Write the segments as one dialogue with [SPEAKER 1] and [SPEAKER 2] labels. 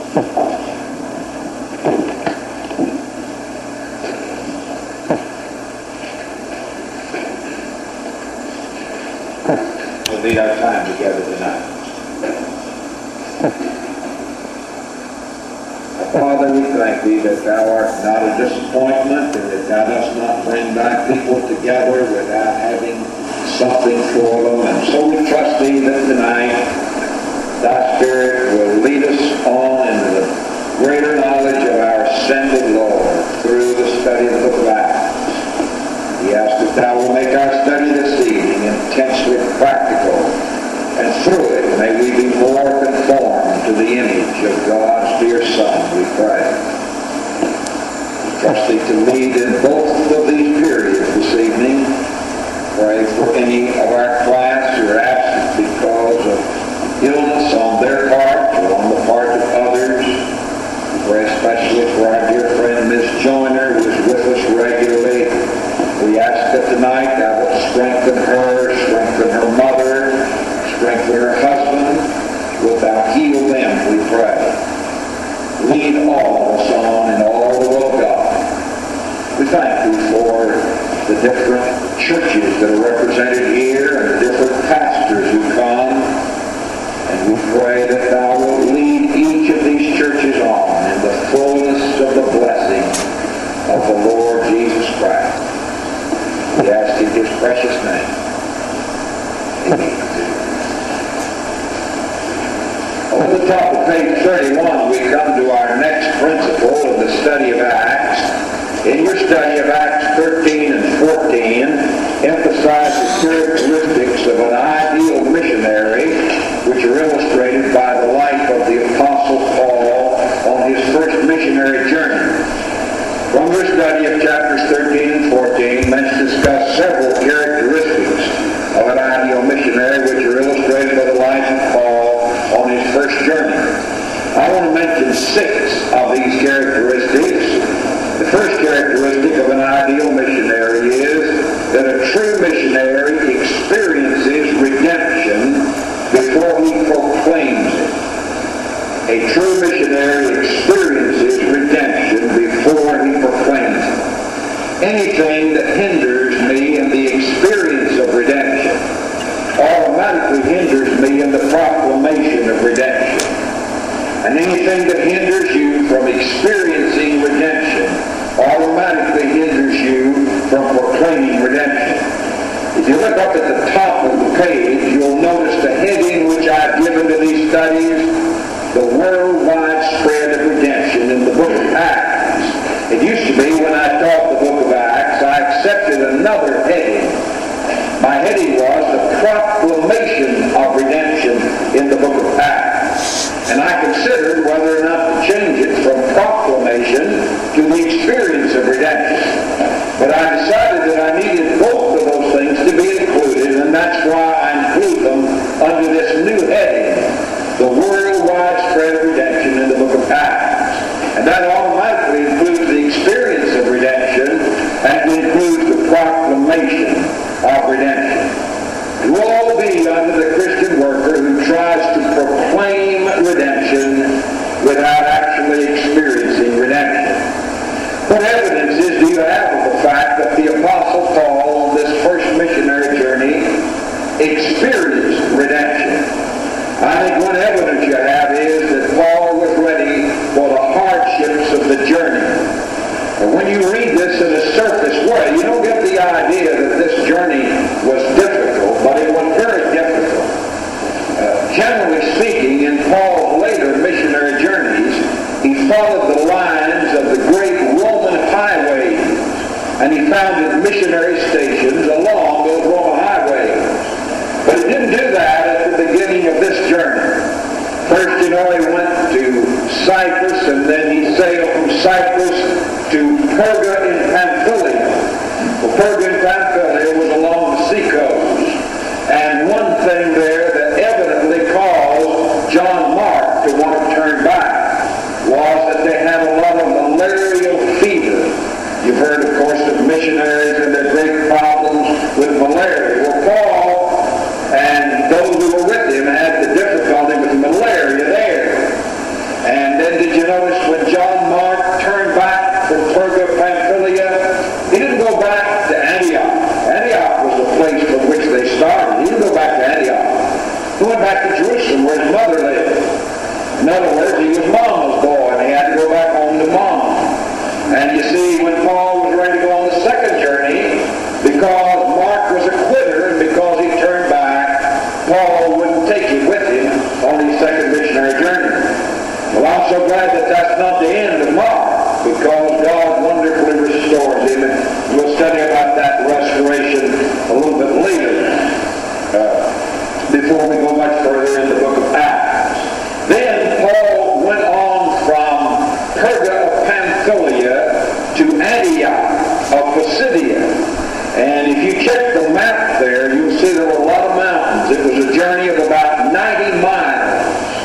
[SPEAKER 1] We'll need our time together tonight. Father, we thank Thee that Thou art not a disappointment and that Thou dost not bring back people together without having something for them. And so we trust Thee that tonight Thy Spirit will lead us on into the greater knowledge of our ascended Lord through the study of the book of Acts. We ask that Thou will make our study this evening intensely practical, and through it may we be more conformed to the image of God's dear Son, we pray. We trust Thee to lead in both of these periods this evening. Pray for any of our class who are absent because of illness on their part or on the part of others. Pray especially for our dear friend Miss Joyner, who is with us regularly. We ask that tonight Thou wilt strengthen her, strengthen her mother, strengthen her husband. Wilt Thou heal them, we pray. Lead all of us on in all the will of God. We thank Thee for the different churches that are represented here and the different pastors who come. And we pray that Thou wilt lead each of these churches on in the fullness of the blessing of the Lord Jesus Christ. We ask in His precious name. Amen. On the top of page 31, we come to our next principle of the study of Acts. In your study of Acts 13 and 14, emphasize the characteristics of an ideal missionary, which are illustrated by the life of the Apostle Paul on his first missionary journey. From your study of chapters 13 and 14, let's discuss several characteristics of an ideal missionary, which are illustrated by the life of Paul on his first journey. I want to mention 6 of these characteristics. The first characteristic of an ideal missionary is that a true missionary experiences redemption before he proclaims it. A true missionary experiences redemption before he proclaims it. Anything that hinders me in the experience of redemption automatically hinders me in the proclamation of redemption. And anything that hinders you from experiencing redemption automatically hinders you from proclaiming redemption. If you look up at the top of the page, you'll notice the heading which I've given to these studies, the worldwide spread of redemption in the book of Acts. It used to be when I taught the book of Acts, I accepted another heading. My heading was the proclamation of redemption in the book of Acts. And I considered whether or not to change it from proclamation to the experience of redemption. But I decided that I needed both of those things to be included, and that's why I include them under this new heading, the worldwide spread of redemption in the book of Acts. And that automatically includes the experience of redemption and includes the proclamation of redemption. It will all be under the Christian worker who tries to proclaim redemption without actually experiencing redemption. What evidences do you have of the fact that the Apostle Paul on this first missionary journey experienced redemption? I think one evidence you have is that Paul was ready for the hardships of the journey. And when you read this in a surface way, you don't get the idea that this journey was difficult, but it was very difficult. Generally speaking, in Paul's later missionary journeys, he followed the lines of the great Roman highways, and he founded missionary stations along those Roman highways. But he didn't do that at the beginning of this journey. First, he went to Cyprus, and then he sailed from Cyprus to Perga in Pamphylia. Well, Perga in Pamphylia was along the seacoast. And one thing there that evidently caused John Mark to want to turn back was that they had a lot of malarial fever. You've heard, of course, of missionaries and their great problems with malaria. Well, Paul and those who were with him had the difficulty with malaria there. And then went back to Jerusalem where his mother lived. In other words, he was Mama's boy, and he had to go back home to Mom. And you see, when Paul was ready to go on the second journey, because Mark was a quitter and because he turned back, Paul wouldn't take him with him on his second missionary journey. Well, I'm so glad that that's not the end of Mark, because God wonderfully restores him, and we'll study about that restoration a little bit later, before we go much further in the book of Acts. Then Paul went on from Perga of Pamphylia to Antioch of Pisidia. And if you check the map there, you'll see there were a lot of mountains. It was a journey of about 90 miles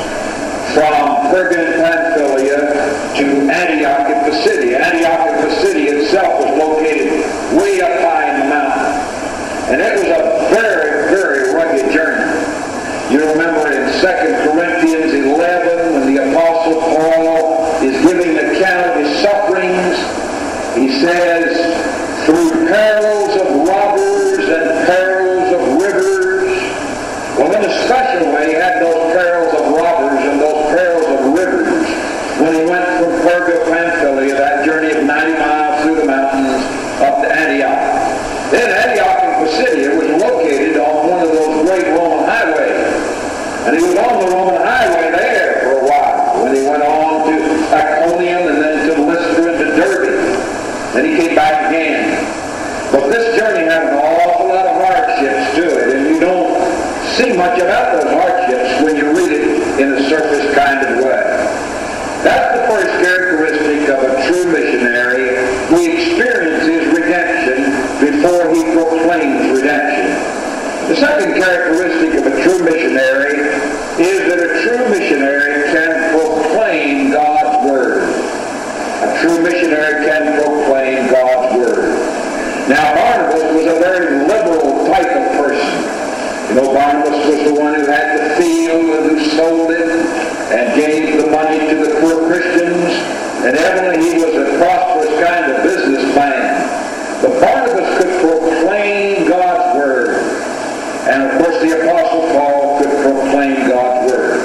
[SPEAKER 1] from Perga and Pamphylia to Antioch of Pisidia. Antioch of Pisidia itself was located way up high in the mountain. And it was a very, very rugged journey. You remember in 2 Corinthians 11, when the Apostle Paul is giving an account of his sufferings, he says, through perils of robbers and perils of rivers. Well, in a special way, he had those perils of robbers and those perils of rivers when he went from Perga, Pamphylia, that journey of 90 miles through the mountains up to Antioch. Then Antioch in Pisidia was located on one of those great Roman highways. And he was on the Roman highway there for a while when he went on to Iconium and then to Lystra and to Derbe. Then he came back again. But this journey had an awful lot of hardships to it, and you don't see much about those hardships when you read it in a surface kind of way. That's the first characteristic of a true missionary. He experiences redemption before he proclaims redemption. The second characteristic of a true missionary is that a true missionary can proclaim God's Word. A true missionary can proclaim God's Word. Now, Barnabas was a very liberal type of person. You know, Barnabas was the one who had the field and who sold it and gave the money to the poor Christians. And evidently he was a prosperous kind of businessman. But Barnabas could proclaim God's Word. And of course the Apostle Paul could proclaim God's Word.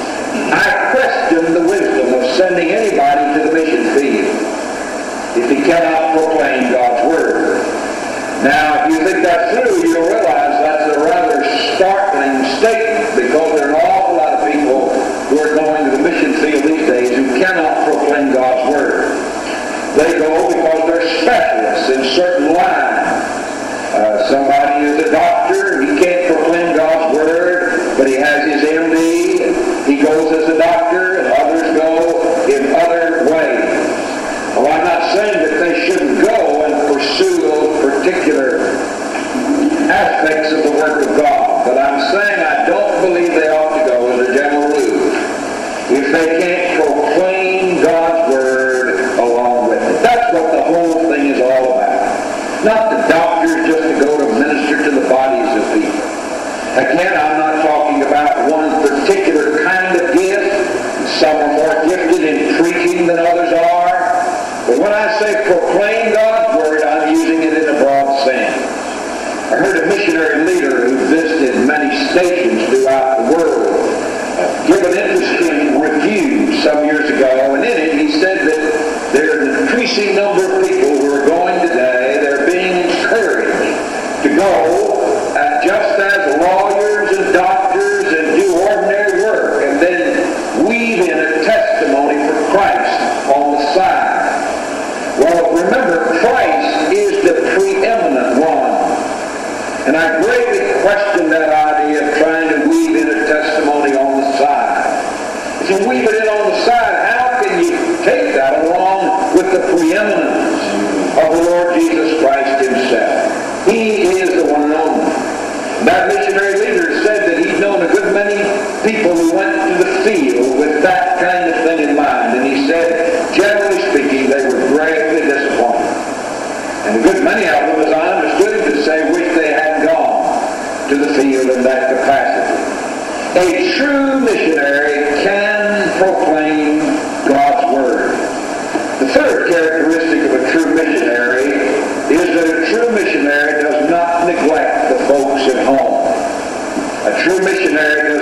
[SPEAKER 1] I question the wisdom of sending anybody to the mission field if he cannot proclaim God's Word. Now, if you think that's true, you'll realize that's a rather startling statement, because there are an awful lot of people who are going to the mission field these days who cannot proclaim God's Word. They go because they're specialists in certain lines. Somebody is a doctor, he can't proclaim God's Word, but he has his MD, he goes as a doctor, and others go in other ways. Well, I'm not saying that they shouldn't go and pursue those particular aspects of the work of God, but I'm saying I don't believe they ought to go as a general rule if they can't proclaim God's Word along with it. That's what the whole thing is all about. Not the doctors just to go to minister to the bodies of people. Again, I'm not talking about one particular kind of gift. Some are more gifted in preaching than others are. But when I say proclaim God's Word, I'm using it in a broad sense. I heard a missionary leader who visited many stations throughout the world give an interesting review some years ago, and in it he said that there are an increasing number of people who are going today, they're being encouraged to go just as lawyers and doctors and do ordinary work, and then weave in a testimony for Christ on the side. Well, remember, Christ is the preeminent one. And I greatly question that idea of trying to weave in a testimony on the side. If you weave it in on the side, how can you take that along with the preeminence of the Lord Jesus Christ himself? He is the one and only. That missionary leader said that he'd known a good many people who went to the field with that kind of thing in mind. And he said, generally speaking, they were greatly disappointed. And a good many of them, as I understood him to say, wish they hadn't gone to the field in that capacity. A true missionary can proclaim God's Word. The third characteristic of a true missionary is that a true missionary does not neglect the folks at home. A true missionary does not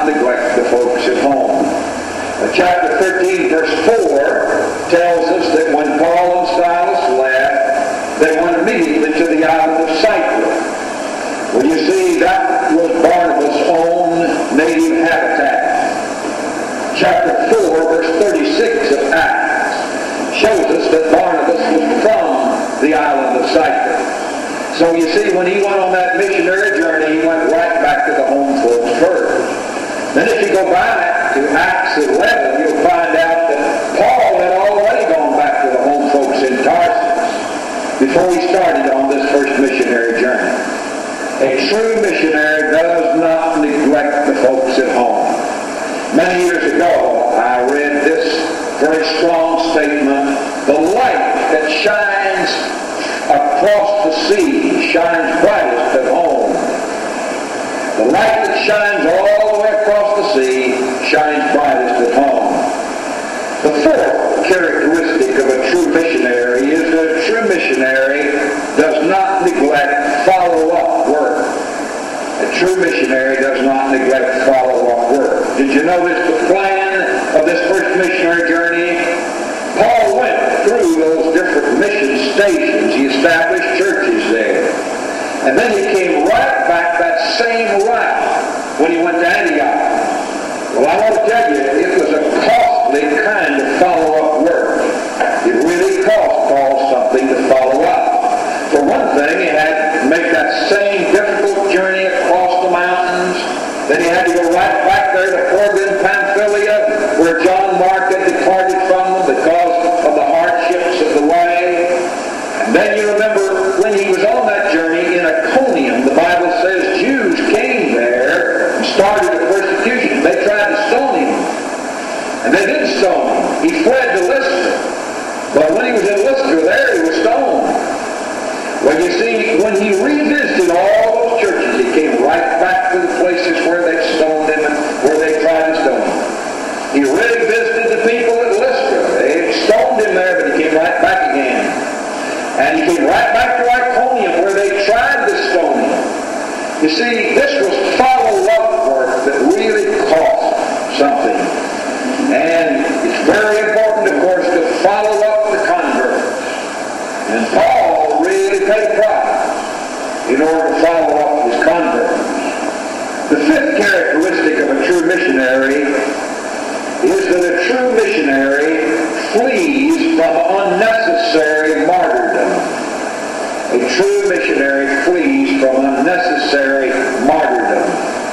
[SPEAKER 1] not neglect the folks at home. Chapter 13, verse 4 tells us that when Paul and Silas left, they went immediately to the island of Cyprus. Well, you see, that was Barnabas' own native habitat. Chapter 4, verse 36 of Acts shows us that Barnabas was from the island of Cyprus. So you see, when he went on that missionary journey, he went right back to the home folks first. Then if you go back to Acts 11, you'll find out that Paul had already gone back to the home folks in Tarsus before he started on this first missionary journey. A true missionary does not neglect the folks at home. Many years ago, I read this very strong statement: the light that shines across the sea shines brightest at home. The light that shines all the way across the sea shines brightest at home. The fourth characteristic of a true missionary is that a true missionary does not neglect follow-up work. A true missionary does not neglect follow-up work. Did you notice the plan of this first missionary journey? Paul went through those different mission stations. He established churches there. And then he came right back that same route when he went to Antioch. Well, I want to tell you, it was a costly kind of follow-up work. It really cost Paul something to follow up. For one thing, he had to make that same difficult journey across the mountains. Then he had to go right back there to Corbin, Pamphylia, where John Mark had departed from them because of the hardships of the way. And then you remember when he was on that journey in Iconium, the Bible says Jews came there and started a persecution. They tried to stone him. And they didn't stone him. He fled to Lystra. But when he was in Lystra there, he was stoned. Well, you see, when he revisited all those churches, he came right back to the places where they stoned him and where they tried to stone him. He really visited the people at Lystra. They stoned him there, but he came right back again. And he came right back to Iconium where they tried to stone him. You see, this was follow-up work that really cost something. And it's very important, of course, to follow up the converts. And Paul really paid price in order to follow up his converts. The fifth characteristic of a true missionary is that a true missionary flees from unnecessary martyrdom. A true missionary flees from unnecessary martyrdom.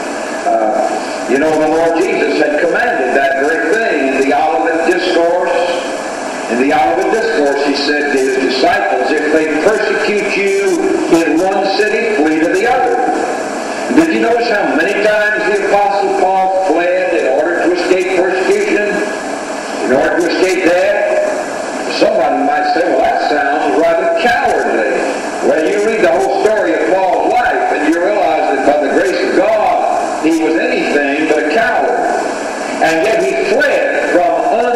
[SPEAKER 1] The Lord Jesus had commanded that very thing in the Olivet Discourse. In the Olivet Discourse, he said to his disciples, if they persecute you in one city, flee to the other. Did you notice how many times the Apostle Paul fled in order to escape persecution? In order to escape death? Somebody might say, well, that sounds rather cowardly. Well, you read the whole story of Paul's life, and you realize that by the grace of God, he was anything but a coward. And yet he fled from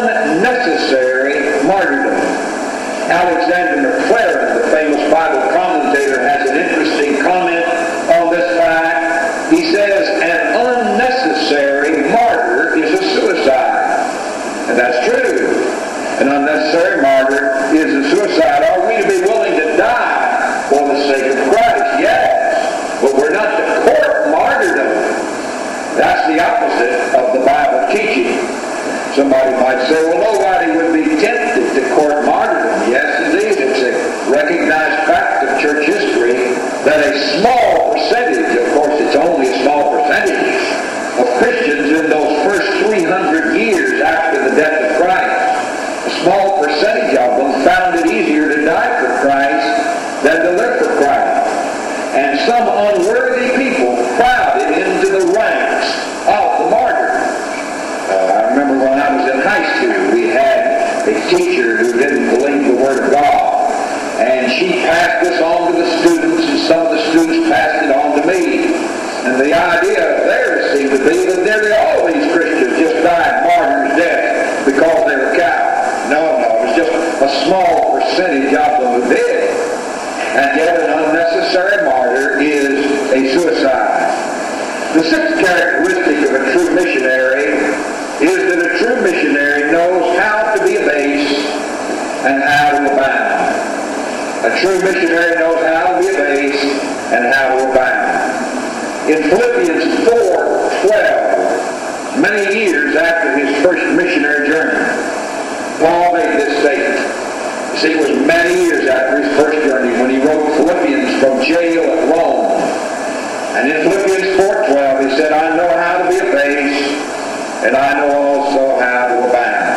[SPEAKER 1] unnecessary martyrdom. Alexander McLaren, the famous Bible commentator, has an interesting comment on this fact. He says, an unnecessary martyr is a suicide. And that's true. An unnecessary martyr is a suicide. Are we to be willing to die for the sake of Christ? Yes. But we're not to court martyrdom. That's the opposite of the Bible teaching. Somebody might say, well, nobody would be tempted to court martyrdom. Yes, indeed. It's a recognized fact of church history that a small percentage, of course it's only a small percentage, of Christians in those first 300 years after the death of Christ, a small percentage of them found it easier to die for Christ than to live for Christ. And some unworthy people crowded into the ranks of the martyrs. I remember when I was in high school, we had a teacher who didn't believe the Word of God. And she passed this on to the students, and some of the students passed it on to me. And the idea there seemed to be that nearly all these Christians just died martyrs' death because they were cowards. No, it was just a small percentage of them who did. And yet an unnecessary martyr is a suicide. The sixth characteristic of a true true missionary is that a true missionary knows how to be abased and how to abound. A true missionary knows how to be abased and how to abound. In Philippians 4:12, many years after his first missionary journey, Paul made this statement. You see, it was many years after his first journey when he wrote Philippians from jail at Rome. And in Philippians 4:12, he said, I know how to be abased, and I know also how to abound.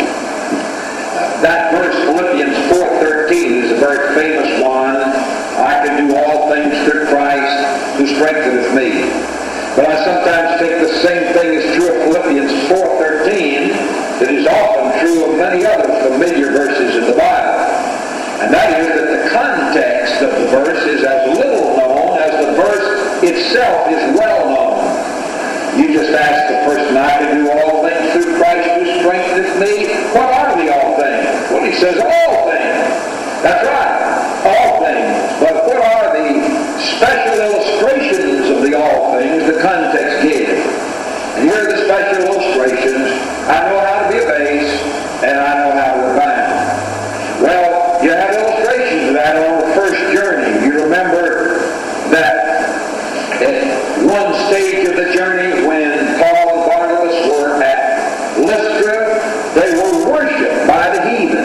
[SPEAKER 1] That verse, Philippians 4:13, is a very famous one. I can do all things through Christ who strengtheneth me. But I sometimes think the same thing is true of Philippians 4:13 that is often true of many other familiar verses in the Bible. And that is that the context of the verse is as little known as the verse itself is well known. You just ask the person, I can do all things through Christ who strengtheneth me. What are the all things? Well, he says all things. That's right, all things. But what are the special illustrations of the all things the context gives? And here are the special illustrations. I know how to be abased, and I know how to abound. Well, you have illustrations of that on the first journey. You remember that at one stage of the journey when Paul and Barnabas were at Lystra, they were worshipped by the heathen.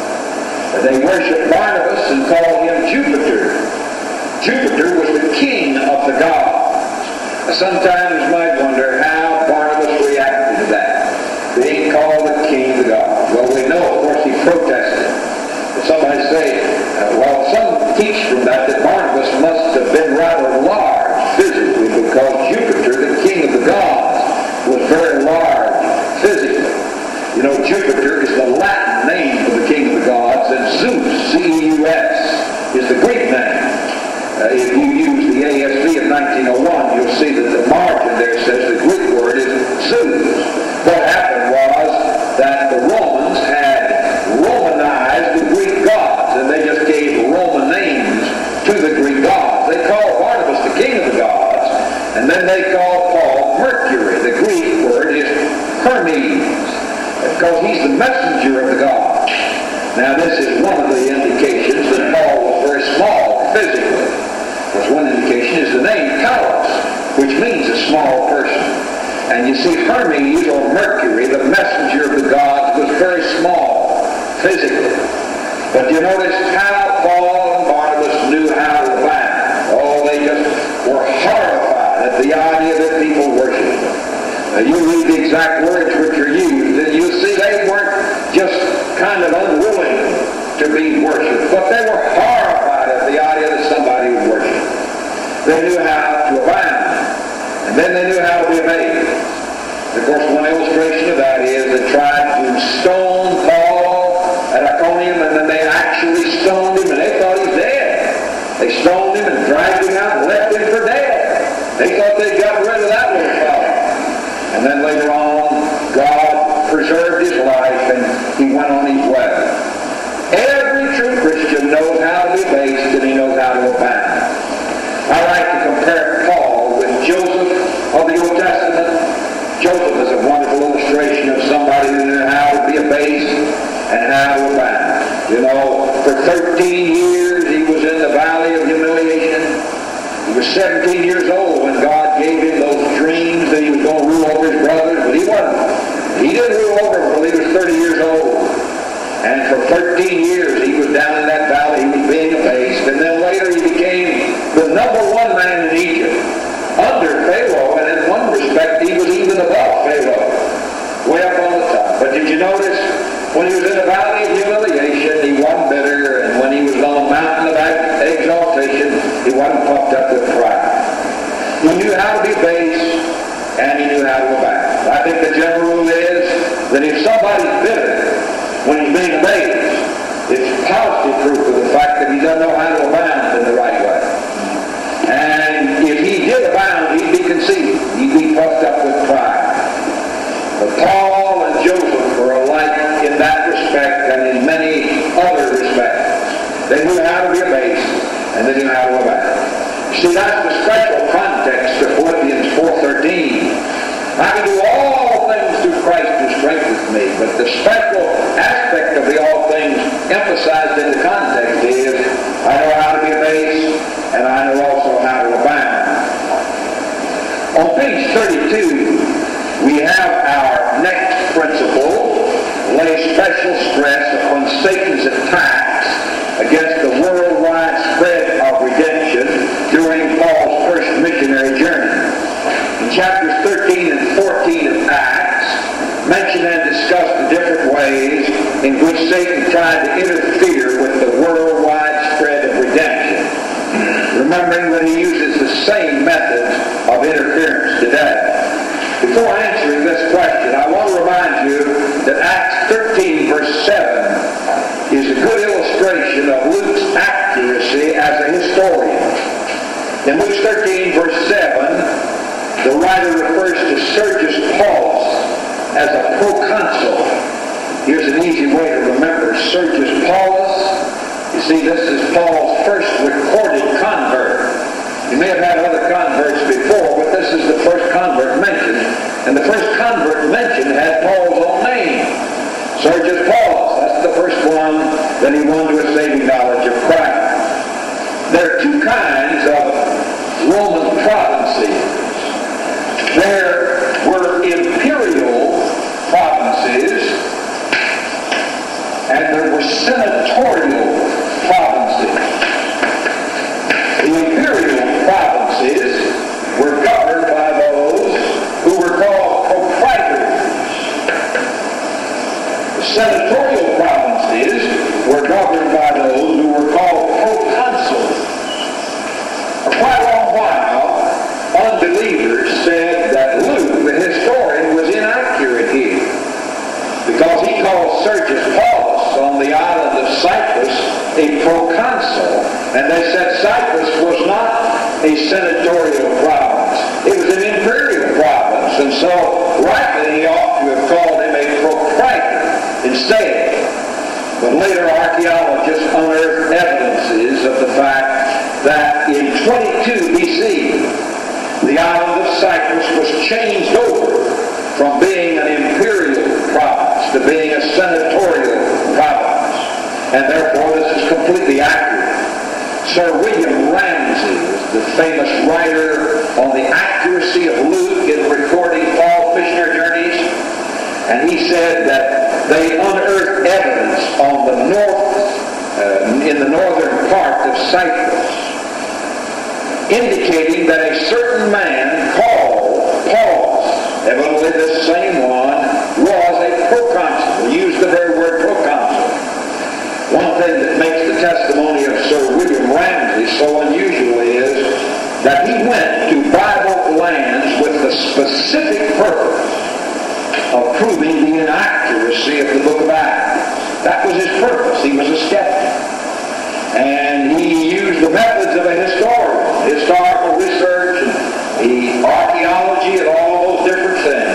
[SPEAKER 1] They worshipped Barnabas and called him Jupiter. Jupiter was the king of the gods. Sometimes you might wonder how Barnabas reacted to that, being called the king of the gods. Well, we know, of course, he protested. But somebody say, some teach from that Barnabas must have been rather large physically, because Jupiter, the king of the gods, was very large physically. You know, Jupiter is the Latin name for the king of the gods, and Zeus, Z-E-U-S, is the Greek name. If you use the ASV of 1901, you'll see that the margin there says the Greek word is Zeus. What happened was that the Romans had Romanized the Greek gods, and they just gave Roman names to the Greek gods. They called Barnabas the king of the gods, and then they called Paul Mercury. The Greek word is Hermes, because he's the messenger of the gods. Now, this is one of the indications that Paul was very small physically. Because one indication is the name Taurus, which means a small person. And you see, Hermes, or Mercury, the messenger of the gods, was very small physically. But you notice how Paul and Barnabas knew how to abound. Oh, they just were horrified at the idea that people worship them. You read the exact words which are used, and you'll see they weren't just kind of unwilling to be worshipped, but they were horrified at the idea that somebody would worship. They knew how to abound, and then they knew how to be abased. Of course, one illustration of that is they tried to stone Paul at Iconium, and then they actually stoned him, and they thought he's dead. They stoned him and dragged him out and left him for dead. They thought they'd gotten rid of that little fellow. And then later on, God preserved his life, and he went on his way. Every true Christian knows how to be abased, and he knows how to abound. I like to compare Paul with Joseph of the Old Testament. Joseph is a wonderful illustration of somebody who knew how to be abased and how to abound. You know, for 13 years he was in the valley of humiliation. He was 17 years old when God gave him those dreams that he was going to rule over his brothers, but he wasn't. He didn't rule over them until he was 30 years old. And for 13 years he was down in that valley, he was being abased, and then later he became the number one man in Egypt, under Pharaoh, and in one respect he was even above Pharaoh, way up on the top. But did you notice, when he was in the valley of humiliation, he wasn't bitter, and when he was on the mountain of exaltation, he wasn't puffed up with pride. He knew how to be base, and he knew how to abound. I think the general rule is that if somebody's bitter when he's being abased, it's positive proof of the fact that he doesn't know how to abound in the right way. And if he did abound, he'd be conceited. He'd be puffed up with pride. But Paul and Joseph were alike in that respect and in many other respects. They knew how to be abased, and they knew how to abound. See, that's the special context of Philippians 4:13. I can do all things through Christ who strengthens me. But the special aspect of the all things emphasized in the context is, I know how to be abased, and I know also how to abound. On page 32, we have our next principle, lay special stress upon Satan's attacks against the worldwide spread of redemption during Paul's first missionary journey. In chapters 13 and 14 of Acts, mention and discuss the different ways in which Satan tried to interfere with the worldwide spread of redemption, remembering that he uses the same methods of interference today. Before answering this question, I want to remind you that Acts 13 verse 7 is a good illustration of Luke's accuracy as a historian. In Luke 13 verse 7, the writer refers to Sergius Paulus as a proconsul. Here's an easy way to remember Sergius Paulus. You see, this is Paul's first recorded convert. He may have had other converts before, but this is the first convert mentioned. And the first convert mentioned had Paul's own name, Sergius Paulus. That's the first one that he won to a saving knowledge of Christ. There are two kinds of Roman provinces. There were imperial provinces, and there were senatorial provinces. The imperial provinces were governed by those who were called propraetors. The senatorial provinces were governed by those who were called proconsuls. For quite a long while, unbelievers said that Luke, the historian, was inaccurate here, because he called Sergius Paulus on the island of Cyprus a proconsul, and they said Cyprus was not a senatorial province. It was an imperial province, and so rightly he ought to have called him a propraetor instead. But later archaeologists unearthed evidences of the fact that in 22 B.C., the island of Cyprus was changed over from being an imperial province to being a senatorial province. And therefore this is completely accurate. Sir William Ramsay, the famous writer on the accuracy of Luke in recording Paul's missionary journeys, and he said that they unearthed evidence on the in the northern part of Cyprus, indicating that a certain man called Paulus, evidently this same one, was a proconsul. He used the very word proconsul. One thing that makes the testimony of Sir William Ramsay so unusual is that he went to Bible lands with the specific purpose of proving the inaccuracy of the book of Acts. That was his purpose. He was a skeptic. And he used the methods of a historian, historical research, and archaeology, and all those different things.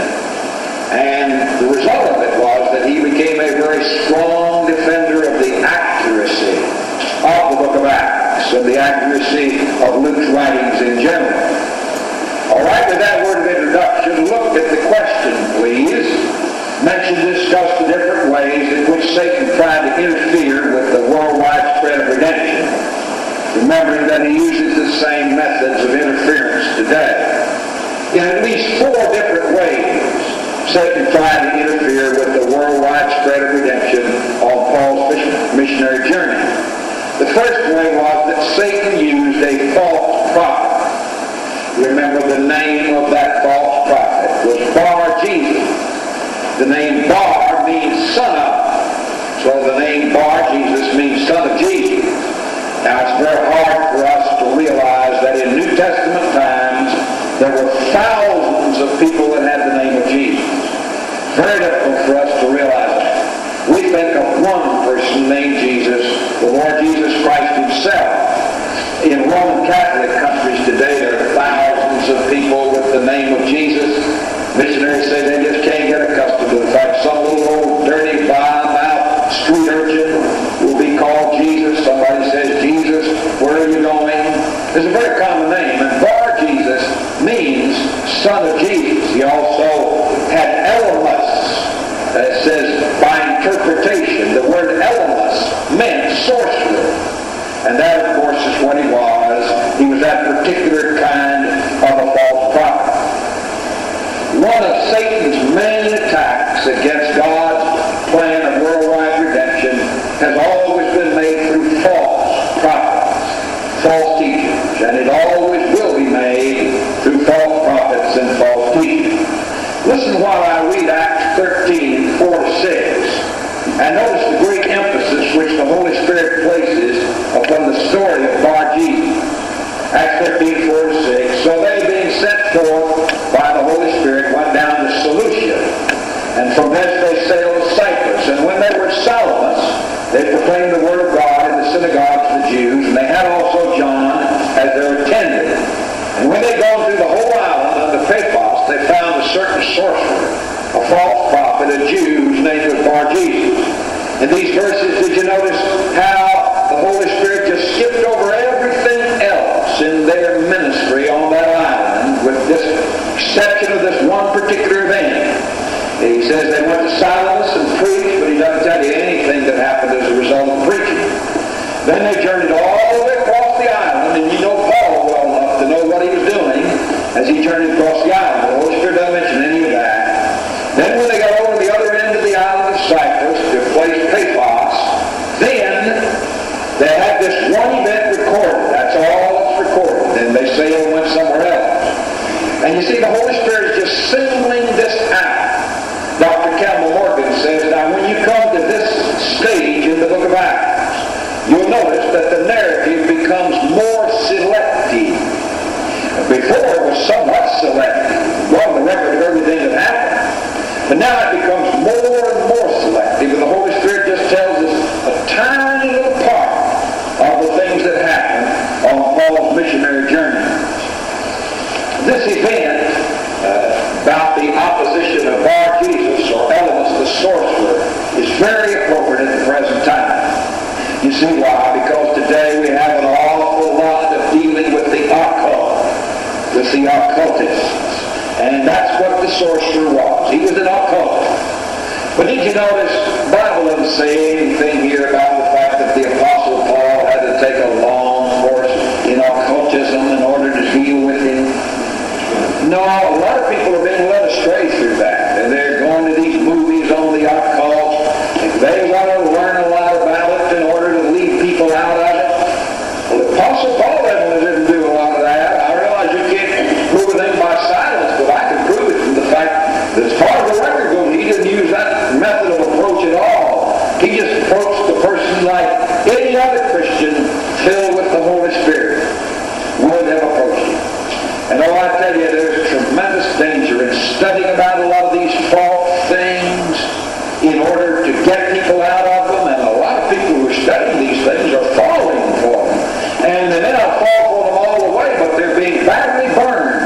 [SPEAKER 1] And the result of it was that he became a very strong defender of the accuracy of the book of Acts and the accuracy of Luke's writings in general. All right, with that word of introduction, look at the question, please. Mention and discuss the different ways in which Satan tried to interfere with the worldwide spread of redemption, remembering that he uses the same methods of interference today. In at least 4 different ways, Satan tried to interfere with the worldwide spread of redemption on Paul's missionary journey. The first way was that Satan used a false prophet. Remember, the name of that false prophet was Bar-Jesus. The name Bar means son of. So the name Bar-Jesus means son of Jesus. Now it's very hard for us to realize that in New Testament times there were thousands of people that had the name of Jesus. Very difficult for us to realize that. We think of one person named Jesus, the Lord Jesus Christ himself. In Roman Catholic countries today there are thousands of people with the name of Jesus. Missionaries say they just can't get accustomed to the fact some little old dirty, vile-mouthed street urchin will be called Jesus. Somebody says, Jesus, where are you going? It's a very common name, and Bar-Jesus means son of Jesus. He also says, by interpretation. The word Elymas meant sorcerer. And that, of course, is what he was. He was that particular kind of a false prophet. One of Satan's main attacks against God's plan of worldwide redemption has always been made through false prophets, false teachers, and it always will be made through false prophets and false teachers. Listen while I read Acts 13, 4 to 6, and notice the great emphasis which the Holy Spirit places upon the story of Bar-Jesus. Acts 13, 4 to 6. So they, being sent forth by the Holy Spirit, went down to Seleucia, and from thence they sailed to Cyprus. And when they were at Salamis, they proclaimed the word of God in the synagogues of the Jews, and they had also John as their attendant. And when they gone through the whole island unto Paphos, they found a certain sorcerer, a false prophet, a Jew, whose name was Bar-Jesus. In these verses, did you notice how the Holy Spirit just skipped over everything else in their ministry on that island, with this exception of this one particular event? He says they went to Salamis and preached, but he doesn't tell you anything that happened as a result of preaching. Then they journeyed all the way across the island, and you know Paul well enough to know what he was doing as he journeyed across the island. The Holy Spirit doesn't mention any of that. Then when they got over to the other end of the island of Cyprus, to a place Paphos, then they had this one event recorded. That's all that's recorded. Then they sailed and went somewhere else. And you see, the Holy Spirit is just singling this out. Dr. Campbell Morgan says, now when you come to this stage in the book of Acts, you'll notice that the narrative becomes more selective. Before it was somewhat selective. It wasn't the record of everything that happened. But now it becomes more and more selective, and the Holy Spirit just tells us a tiny little part of the things that happened on Paul's missionary journey. This event about the opposition of Bar-Jesus, or Elymas the sorcerer, is very appropriate at the present time. You see why? Because today we have an awful lot of dealing with the occult, with the occultists. And that's what the sorcerer was. He was an occultist. But did you notice, the Bible doesn't say anything here about the fact that the Apostle Paul had to take a long course in occultism in order to deal with him? No, a lot of people are being led astray through that. And they're going to these movies on the occult. If they want to learn a lot about it in order to lead people out of it. Well, the Apostle Paul didn't do a lot of that. I realize you can't prove a thing by silence, but I can prove it from the fact that as far as the record goes, he didn't use that method of approach at all. He just approached the person like any other Christian filled with the Holy Spirit would have approached him. And oh, I tell you, there's tremendous danger in studying about a lot of these false things in order to get people out of them. And a lot of people who are studying these things are falling for them. And they may not fall for them all the way, but they're being badly burned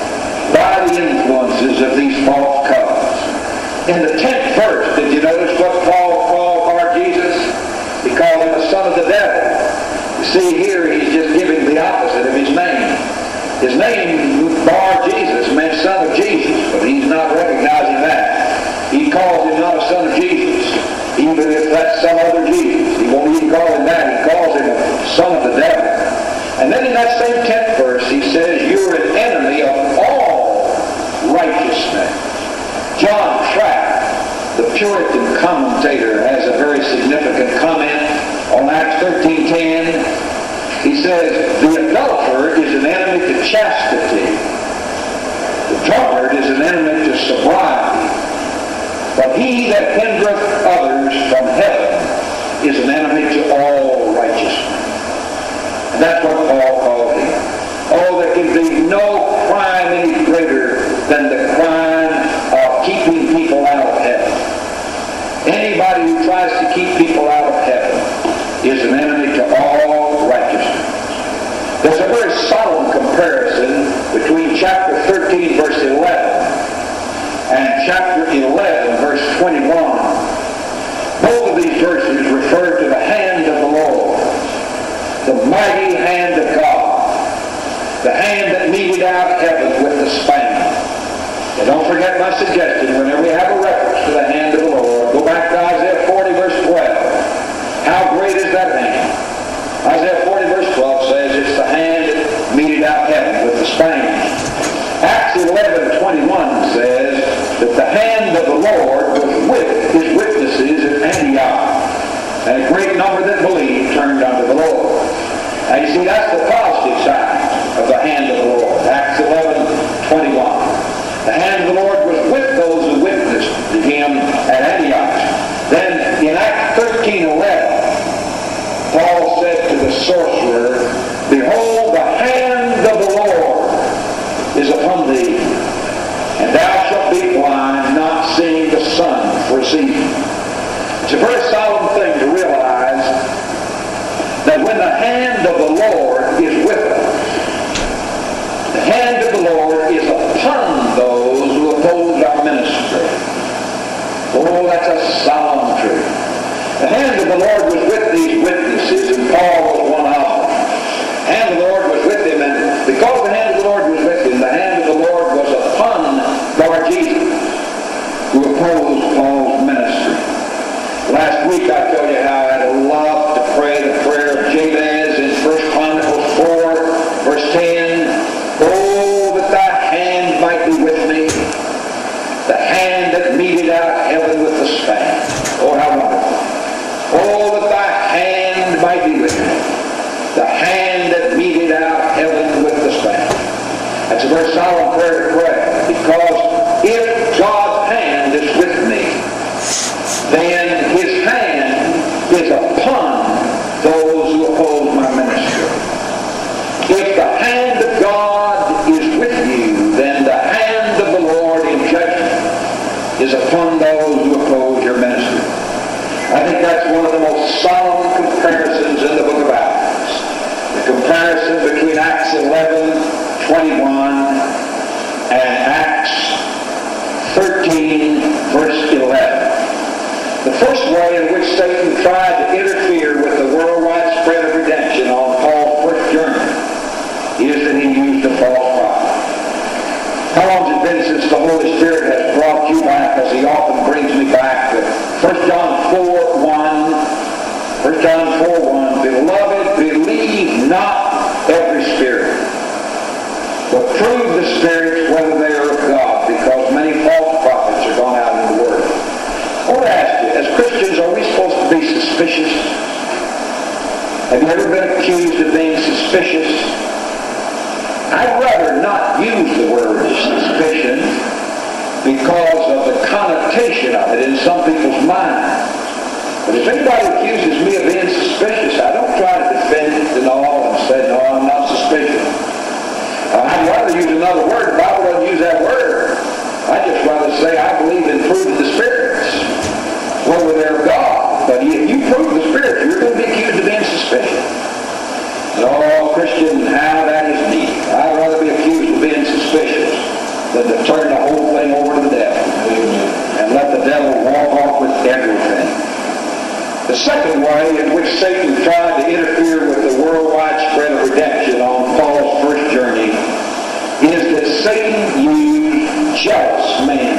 [SPEAKER 1] by the influences of these false gods. In the 10th verse, did you notice what Paul called Bar-Jesus? He called him the son of the devil. You see, here he's just giving the opposite of his name. His name, Bar-Jesus, meant son of Jesus, but he's not recognizing that. He calls him not a son of Jesus, even if that's some other Jesus. He won't even call him that. He calls him a son of the devil. And then in that same 10th verse, he says, you're an enemy of all righteousness. John Trapp, the Puritan commentator, has a very significant comment on Acts 13:10. He says, the adulterer is an enemy to chastity. The drunkard is an enemy to sobriety. But he that hindereth others from heaven is an enemy to all righteousness. And that's what Paul called him. Oh, there can be no crime any greater than the crime of keeping people out of heaven. Anybody who tries to keep people out of heaven is an enemy to all righteousness. There's a very solemn comparison between chapter 13, verse 11, and chapter 11, verse 21. Both of these verses refer to the hand of the Lord, the mighty hand of God, the hand that meted out heaven with the span. And don't forget my suggestion, whenever we have a reference to the hand of the Lord, go back to Isaiah 40, verse 12. How great is that hand? Isaiah 40, verse 12 says it's the hand that meted out heaven with the spans. Acts 11:21 says that the hand of the Lord was with his witnesses at Antioch, and a great number that believed turned unto the Lord. Now you see, that's the positive side of the hand of the Lord. Acts 11:21. The hand of the Lord was with those who witnessed to him at Antioch. Then in Acts 13:11, Paul said to the sorcerer, Behold, the hand of the Lord is upon thee, and thou shalt be blind, not seeing the sun for a season. It's a very solemn thing to realize that when the hand of the Lord is with us, the hand of the Lord is upon those who oppose our ministry. Oh, that's a solemn truth. The hand of the Lord was with these witnesses, and Paul was one of them. The hand of the Lord was with him, and because the hand of the Lord was with him, the hand of the Lord was upon Lord Jesus, who opposed Paul's ministry. Last week I told you how I'd love to pray the prayer of Jabez in 1 Chronicles 4, verse 10. Oh, that thy hand might be with me, the hand that meted out heaven with the span. Oh, how wonderful. Oh, that thy hand might be with me, the hand that meted out heaven with the span. That's a very solemn prayer to pray, because if God's hand is with me, then his hand is upon those who oppose my ministry. If the hand of God is with you, then the hand of the Lord in judgment is upon those who oppose your ministry. I think that's one of the most solemn comparisons in the book of Acts. The comparison between Acts 11:21 and Acts 13, verse 11. The first way in which Satan tried to interfere with the worldwide spread of redemption on Paul's first journey is that he used a false prophet. How long has it been since the Holy Spirit has brought you back, as he often brings me back, to 1 John 4:1, 1 John 4:1, Beloved, believe not every spirit, but prove the spirits whether they are of God, because many false prophets are gone out in the world. I want to ask you, as Christians, are we supposed to be suspicious? Have you ever been accused of being suspicious? I'd rather not use the word suspicion because of the connotation of it in some people's minds. But if anybody accuses me of being suspicious, I don't try to defend it and all and say, no, I'm not suspicious. I'd rather use another word. The Bible doesn't use that word. I'd just rather say I believe in proving the spirits, whether they're of God. But if you prove the spirits, you're going to be accused of being suspicious. Oh, Christian, how that is neat. I'd rather be accused of being suspicious than to turn the whole thing over to the devil and let the devil walk off with everything. The second way in which Satan tried to interfere with the worldwide spread of redemption on Paul's first journey is that Satan used jealous men.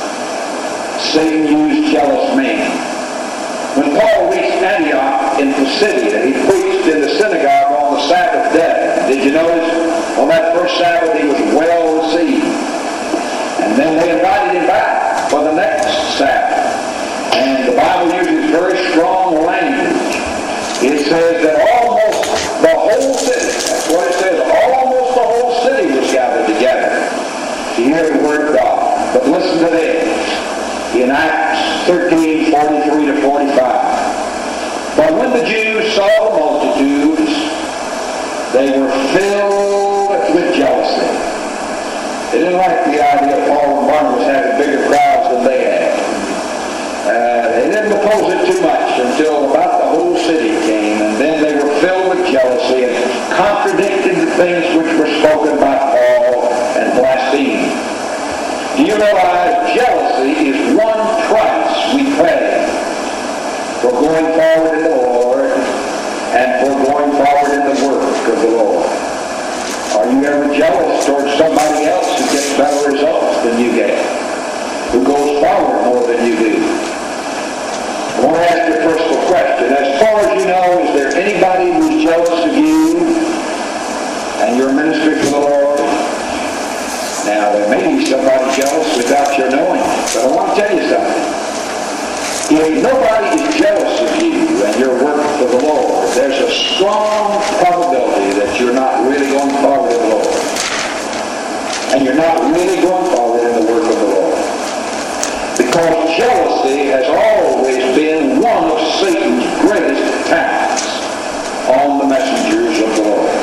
[SPEAKER 1] Satan used jealous men. When Paul reached Antioch in Pisidia, he preached in the synagogue on the Sabbath day. Did you notice? On that first Sabbath, he was well received. And then they invited him back for the next Sabbath. And the Bible uses very strong language. It says that almost the whole city, that's what it says, almost the whole city was gathered together to hear the word of God. But listen to this. In Acts 13:43 to 45. But when the Jews saw the multitudes, they were filled with jealousy. They didn't like the idea of Paul and Barnabas having bigger crowds than they had. They didn't oppose it too much until about the whole city came, and then they were filled with jealousy and contradicted the things which were spoken by Paul and blasphemed. Do you realize jealousy is one price we pay for going forward in the Lord and for going forward in the work of the Lord? Are you ever jealous towards somebody else who gets better results? than you get, who goes forward more than you do. I want to ask you a personal question. As far as you know, is there anybody who's jealous of you and your ministry for the Lord? Now, there may be somebody jealous without your knowing, but I want to tell you something. If nobody is jealous of you and your work for the Lord, there's a strong probability that you're not really going forward in the Lord. And you're not really going forward in the work of the Lord. Because jealousy has always been one of Satan's greatest attacks on the messengers of the Lord.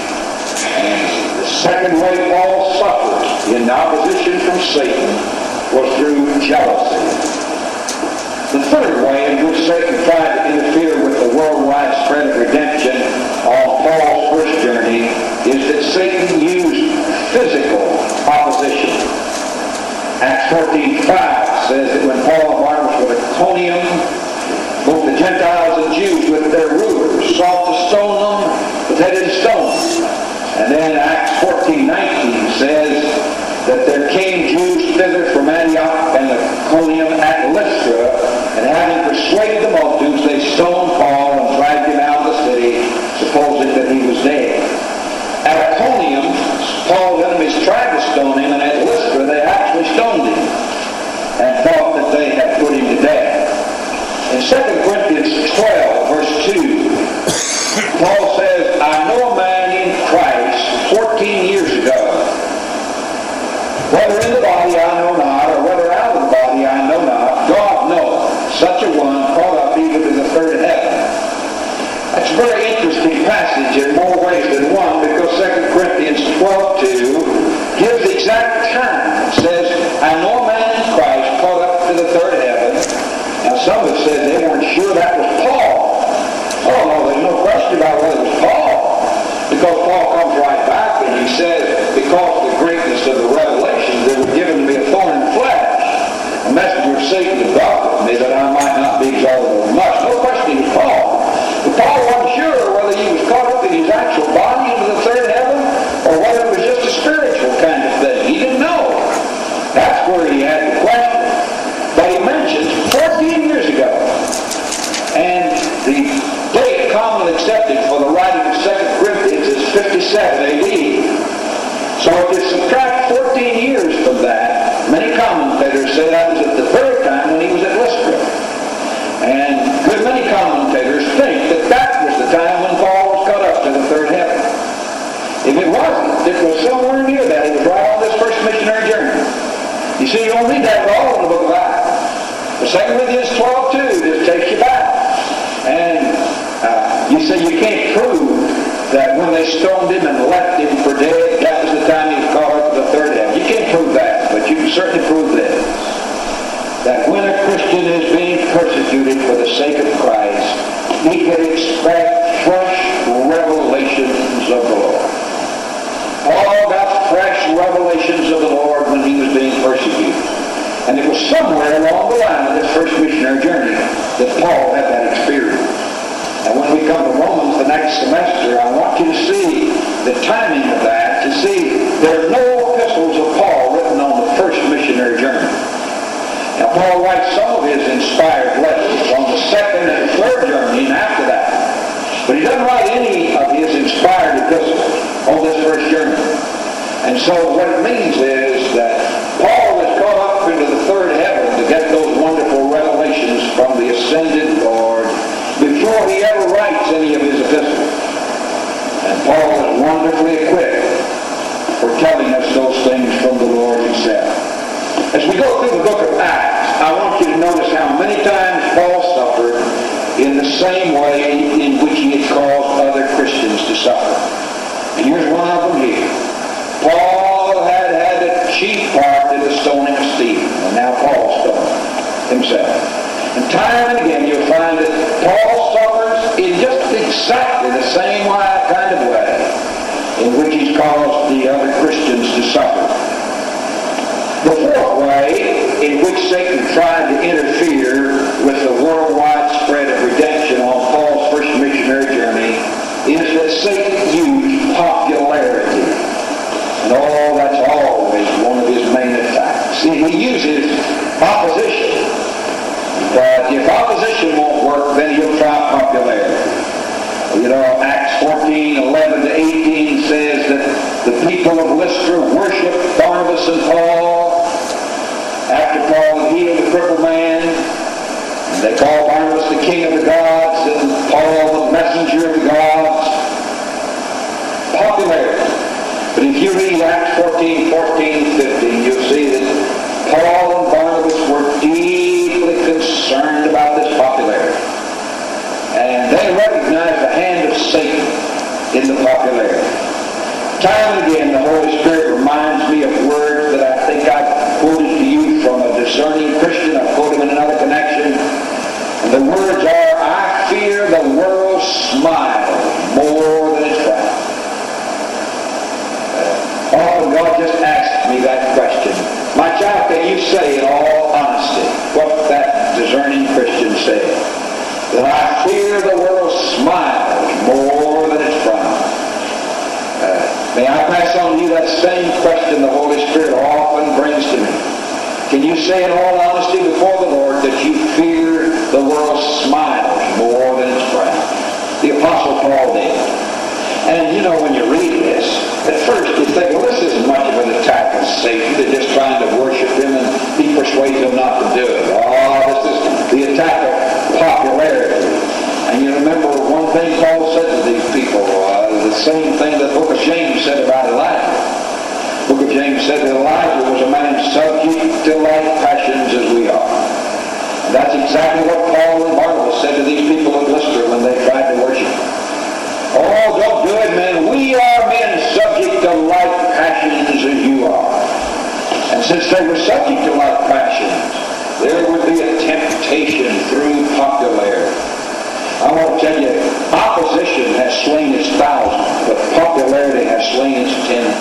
[SPEAKER 1] And the second way Paul suffered in opposition from Satan was through jealousy. The third way in which Satan tried to interfere with the worldwide spread of redemption on Paul's first journey is that Satan used physical opposition. Acts 14:5 says that when Paul and Barnabas were at Iconium, both the Gentiles and Jews with their rulers sought to stone them, but they didn't stone them. And then Acts 14:19 says that there came Jews thither from Antioch and Iconium at Lystra, and having persuaded the multitudes, they stoned Paul and dragged him out of the city, supposing that he was dead. At Iconium, Paul's enemies tried to stone him, and at Lystra they actually stoned him and thought that they had put him to death. In 2 Corinthians 12, verse 2, Paul says, I know a man in Christ 14 years ago, whether in the body I know not, or whether out of the body I know not, God knoweth, such a one caught up even to the third heaven. That's a very interesting passage in more ways than one, because 2 Corinthians 12:2 gives the exact time. It says, I know a man in Christ caught up to the third heaven. Now some have said they weren't sure that was Paul. Oh no, there's no question about whether it was Paul, because Paul comes right back and he says, because of the greatness of the revelations that were given to me a thorn in the flesh, a messenger of Satan to God with me that I might not be exalted over much. No question it was Paul. But Paul wasn't sure whether he was caught up in his actual body into the third heaven or whether it was just a spiritual kind of thing. He didn't know. That's where he had the question. But he mentions 14 years ago. And the date commonly accepted for the writing of 2 Corinthians is 57 A.D. So if you subtract 14 years from that, many commentators say that was at the very time when he was at Lystra. And good many commentators think that that was the time when Paul was caught up to the third heaven. If it wasn't, it was somewhere near that. It was right on this first missionary journey. You see, you don't read that at all in the book of Acts. But 2 Corinthians 12:2 just takes you back. And you say you can't prove that when they stoned him and left him for dead, that was the time he was caught up to the third heaven. You can't prove that, but you can certainly prove this. That when a Christian is being persecuted for the sake of Christ, he can expect fresh revelations of the Lord. Paul got fresh revelations of the Lord when he was being persecuted. And it was somewhere along the line of this first missionary journey that Paul had that experience. And when we come to Romans the next semester, I want you to see the timing of that, to see there are no epistles of Paul written on the first missionary journey. Now, Paul writes some of his inspired letters on the second and third journey and after that. But he doesn't write any of his inspired epistles on this first journey. And so what it means is that Paul was caught up into the third heaven to get those wonderful revelations from the ascended Lord before he ever writes any of his epistles. And Paul is wonderfully equipped for telling us those things from the Lord himself. As we go through the book of Acts, I want you to notice how many times Paul suffered in the same way in which he had caused other Christians to suffer. And here's one of them here. Paul had a chief part in the stoning of Stephen, and now Paul stoned himself. And time and again you'll find that Paul suffers in just exactly the same kind of way in which he's caused the other Christians to suffer. The fourth way in which Satan tried to interfere with the worldwide spread of redemption on Paul's first missionary journey is that Satan used popularity. And that's always one of his main attacks. people of Lystra worshiped Barnabas and Paul after Paul had healed the crippled man. And they called Barnabas the king of the gods and Paul the messenger of the gods. Popularity. But if you read Acts 14, 15, you'll see that Paul and Barnabas were deeply concerned about this popularity. And they recognized the hand of Satan in the popularity. Time and again, the Holy Spirit reminds me of words that I think I've quoted to you from a discerning Christian. I've quoted them in another connection. And the words are, I fear the world's smile more than its frown. Often God just asks me that question. My child, can you say in all honesty what that discerning Christian said? That I fear the world's smiles more than its frown. May I pass on to you that same question the Holy Spirit often brings to me. Can you say in all honesty before the Lord that you fear the world's smiles more than its frown? The Apostle Paul did. And you know, when you read this, at first you think, well, this isn't much of an attack on Satan. They're just trying to worship him and he persuades them not to do it. Oh, this is the attack of popularity. And you remember one thing Paul said to these people, the same thing the book of James said about Elijah. The book of James said that Elijah was a man subject to like passions as we are. And that's exactly what Paul and Barnabas said to these people of Lystra when they tried to worship him. Oh, don't do it, man. We are men subject to like passions as you are. And since they were subject to like passions, there would be a temptation through popularity. I want to tell you, opposition has slain its thousands, but popularity has slain its 10,000.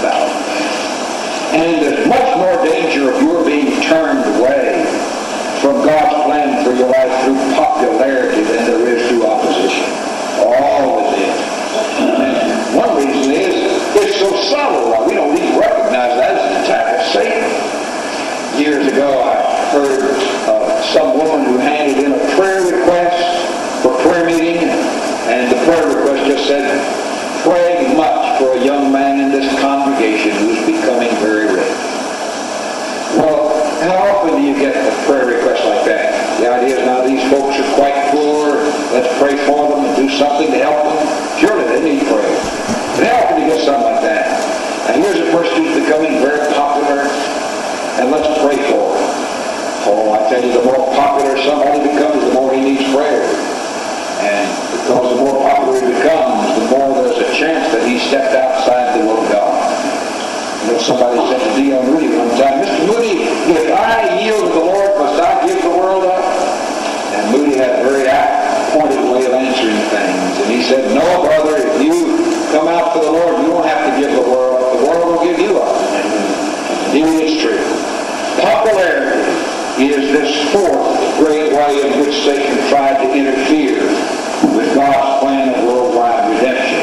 [SPEAKER 1] And there's much more danger of your being turned away from God's plan for your life through popularity than there is through opposition. Always is. And one reason is it's so subtle. We don't even recognize that as an attack of Satan. Years ago, I heard some woman who handed in a prayer request for prayer meeting, and the prayer request just said, pray much for a young man in this congregation who's becoming very rich. Well, how often do you get a prayer request like that? The idea is now these folks are quite poor, let's pray for them and do something to help them. Surely they need prayer. But how often do you get something like that? And here's a person who's becoming very popular, and let's pray for him. Oh, I tell you, the more popular somebody becomes, the more he needs prayer. And because the more popular he becomes, the more there's a chance that he stepped outside the will of God. You know, somebody said to D.L. Moody one time, Mr. Moody, if I yield to the Lord, must I give the world up? And Moody had a very pointed way of answering things. And he said, no, brother, if you come out for the Lord, you don't have to give the world up. The world will give you up. Indeed, it's true. Popularity is this fourth great way in which Satan tried to interfere with God's plan of worldwide redemption.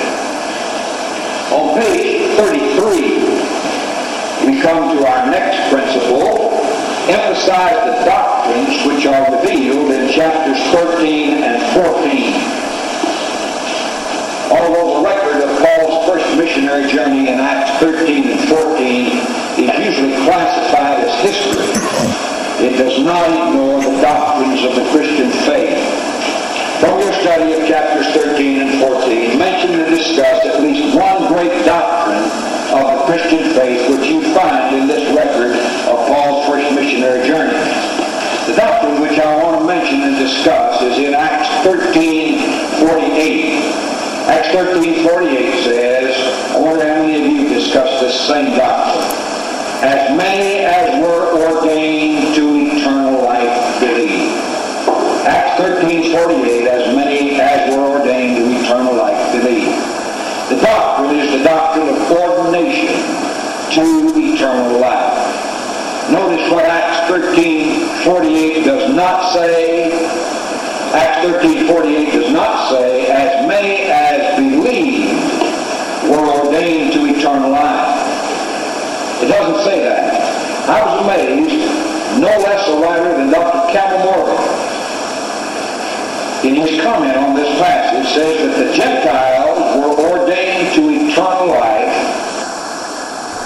[SPEAKER 1] On page 33, we come to our next principle, emphasize the doctrines which are revealed in chapters 13 and 14. Although the record of Paul's first missionary journey in Acts 13 and 14 is usually classified as history, it does not ignore the doctrines of the Christian faith. From your study of chapters 13 and 14, mention and discuss at least one great doctrine of the Christian faith which you find in this record of Paul's first missionary journey. The doctrine which I want to mention and discuss is in Acts 13:48. Acts 13:48 says, I wonder how many of you discussed this same doctrine. As many as were ordained to eternal life believe. Acts 13:48, as many as were ordained to eternal life believe. The doctrine is the doctrine of ordination to eternal life. Notice what Acts 13:48 does not say. Acts 13:48 does not say, as many as believed were ordained to eternal life. It doesn't say that. I was amazed, no less a writer than Dr. Campbell Morgan, in his comment on this passage, says that the Gentiles were ordained to eternal life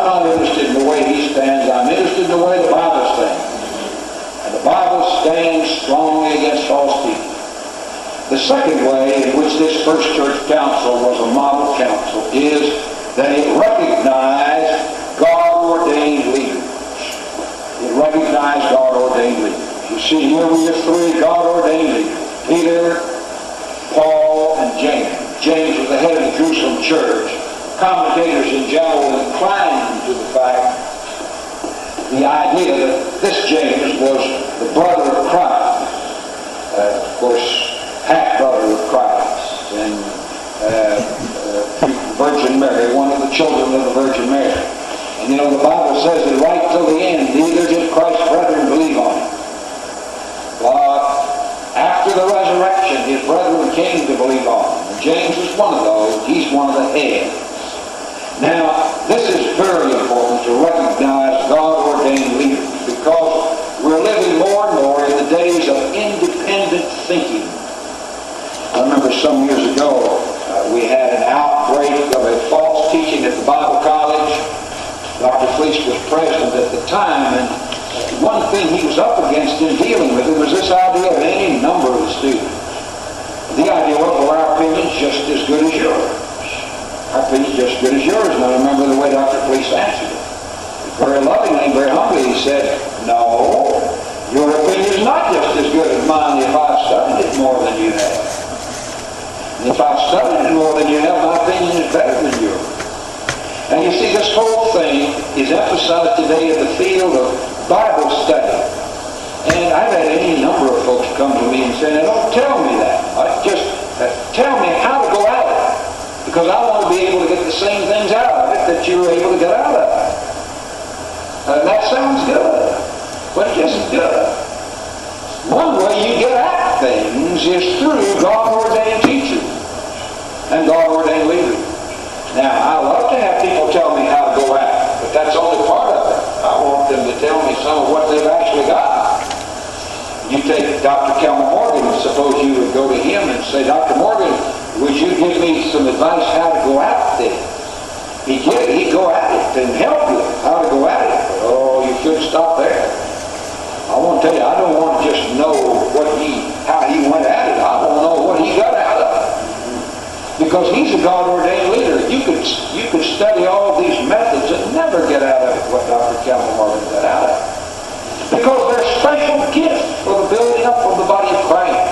[SPEAKER 2] not interested in the way he stands. I'm interested in the way the Bible stands. And the Bible stands strongly against false teaching. The second way in which this first church council was a model council is that it recognized God-ordained leaders. It recognized God-ordained leaders. You see, here we have three God-ordained leaders: Peter, Paul, and James. James was the head of the Jerusalem church. Commentators in general inclined to the fact, the idea that this James was the brother of Christ. Of course, half-brother of Christ, and Virgin Mary, one of the children of the Virgin Mary. And you know, the Bible says that right till the end, neither did Christ's brethren believe on him. But after the resurrection, his brethren came to believe on him. And James is one of those. He's one of the heads. Now, this is very important to recognize God-ordained leaders, because we're living more and more in the days of independent thinking. I remember some years ago, we had an outbreak of a false teaching at the Bible College. Dr. Fleece was president at the time, and one thing he was up against in dealing with it was this idea of any number of the students. The idea was, well, our opinion's just as good as yours. Our opinion's just as good as yours. And I remember the way Dr. Fleece answered it. Very lovingly, very humbly, he said, no, your opinion's not just as good as mine if I've studied it more than you have. And if I've studied it more than you have, my opinion is better than yours. And you see, this whole thing is emphasized today in the field of Bible study. And I've had any number of folks come to me and say, now, don't tell me that. Just tell me how to go at it. Because I want to be able to get the same things out of it that you were able to get out of it. That sounds good, but it isn't good. One way you get at things is through God-ordained teachers and God-ordained leaders. Now, I love to have people tell me how to go at it, but that's only part of it. I want them to tell me some of what they've actually got. You take Dr. Kelmer Morgan, and suppose you would go to him and say, Dr. Morgan, would you give me some advice how to go at this? He'd go at it and help you how to go at it. But, oh, you shouldn't stop there. I want to tell you, I don't want to just know how he went at it. I want to know what he got out of it. Because he's a God-ordained leader. You could study all these methods and never get out of it what Dr. Kelmer Morgan got out of it. Because they're special gifts for the building up of the body of Christ.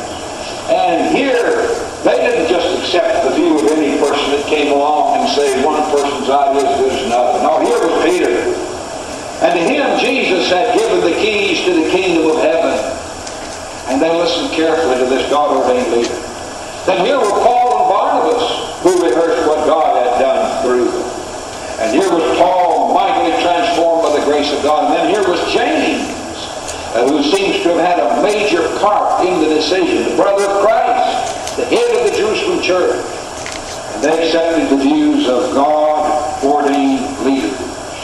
[SPEAKER 2] And here, they didn't just accept the view of any person that came along and say one person's idea is good as another. No, here was Peter. And to him, Jesus had given the keys to the kingdom of heaven. And they listened carefully to this God-ordained leader. Then here were Paul and Barnabas, who rehearsed what God had done through them. And here was Paul, mightily transformed by the grace of God. And then here was James, who seems to have had a major part in the decision, the brother of Christ, the head of the Jerusalem church. And they accepted the views of God-ordained leaders.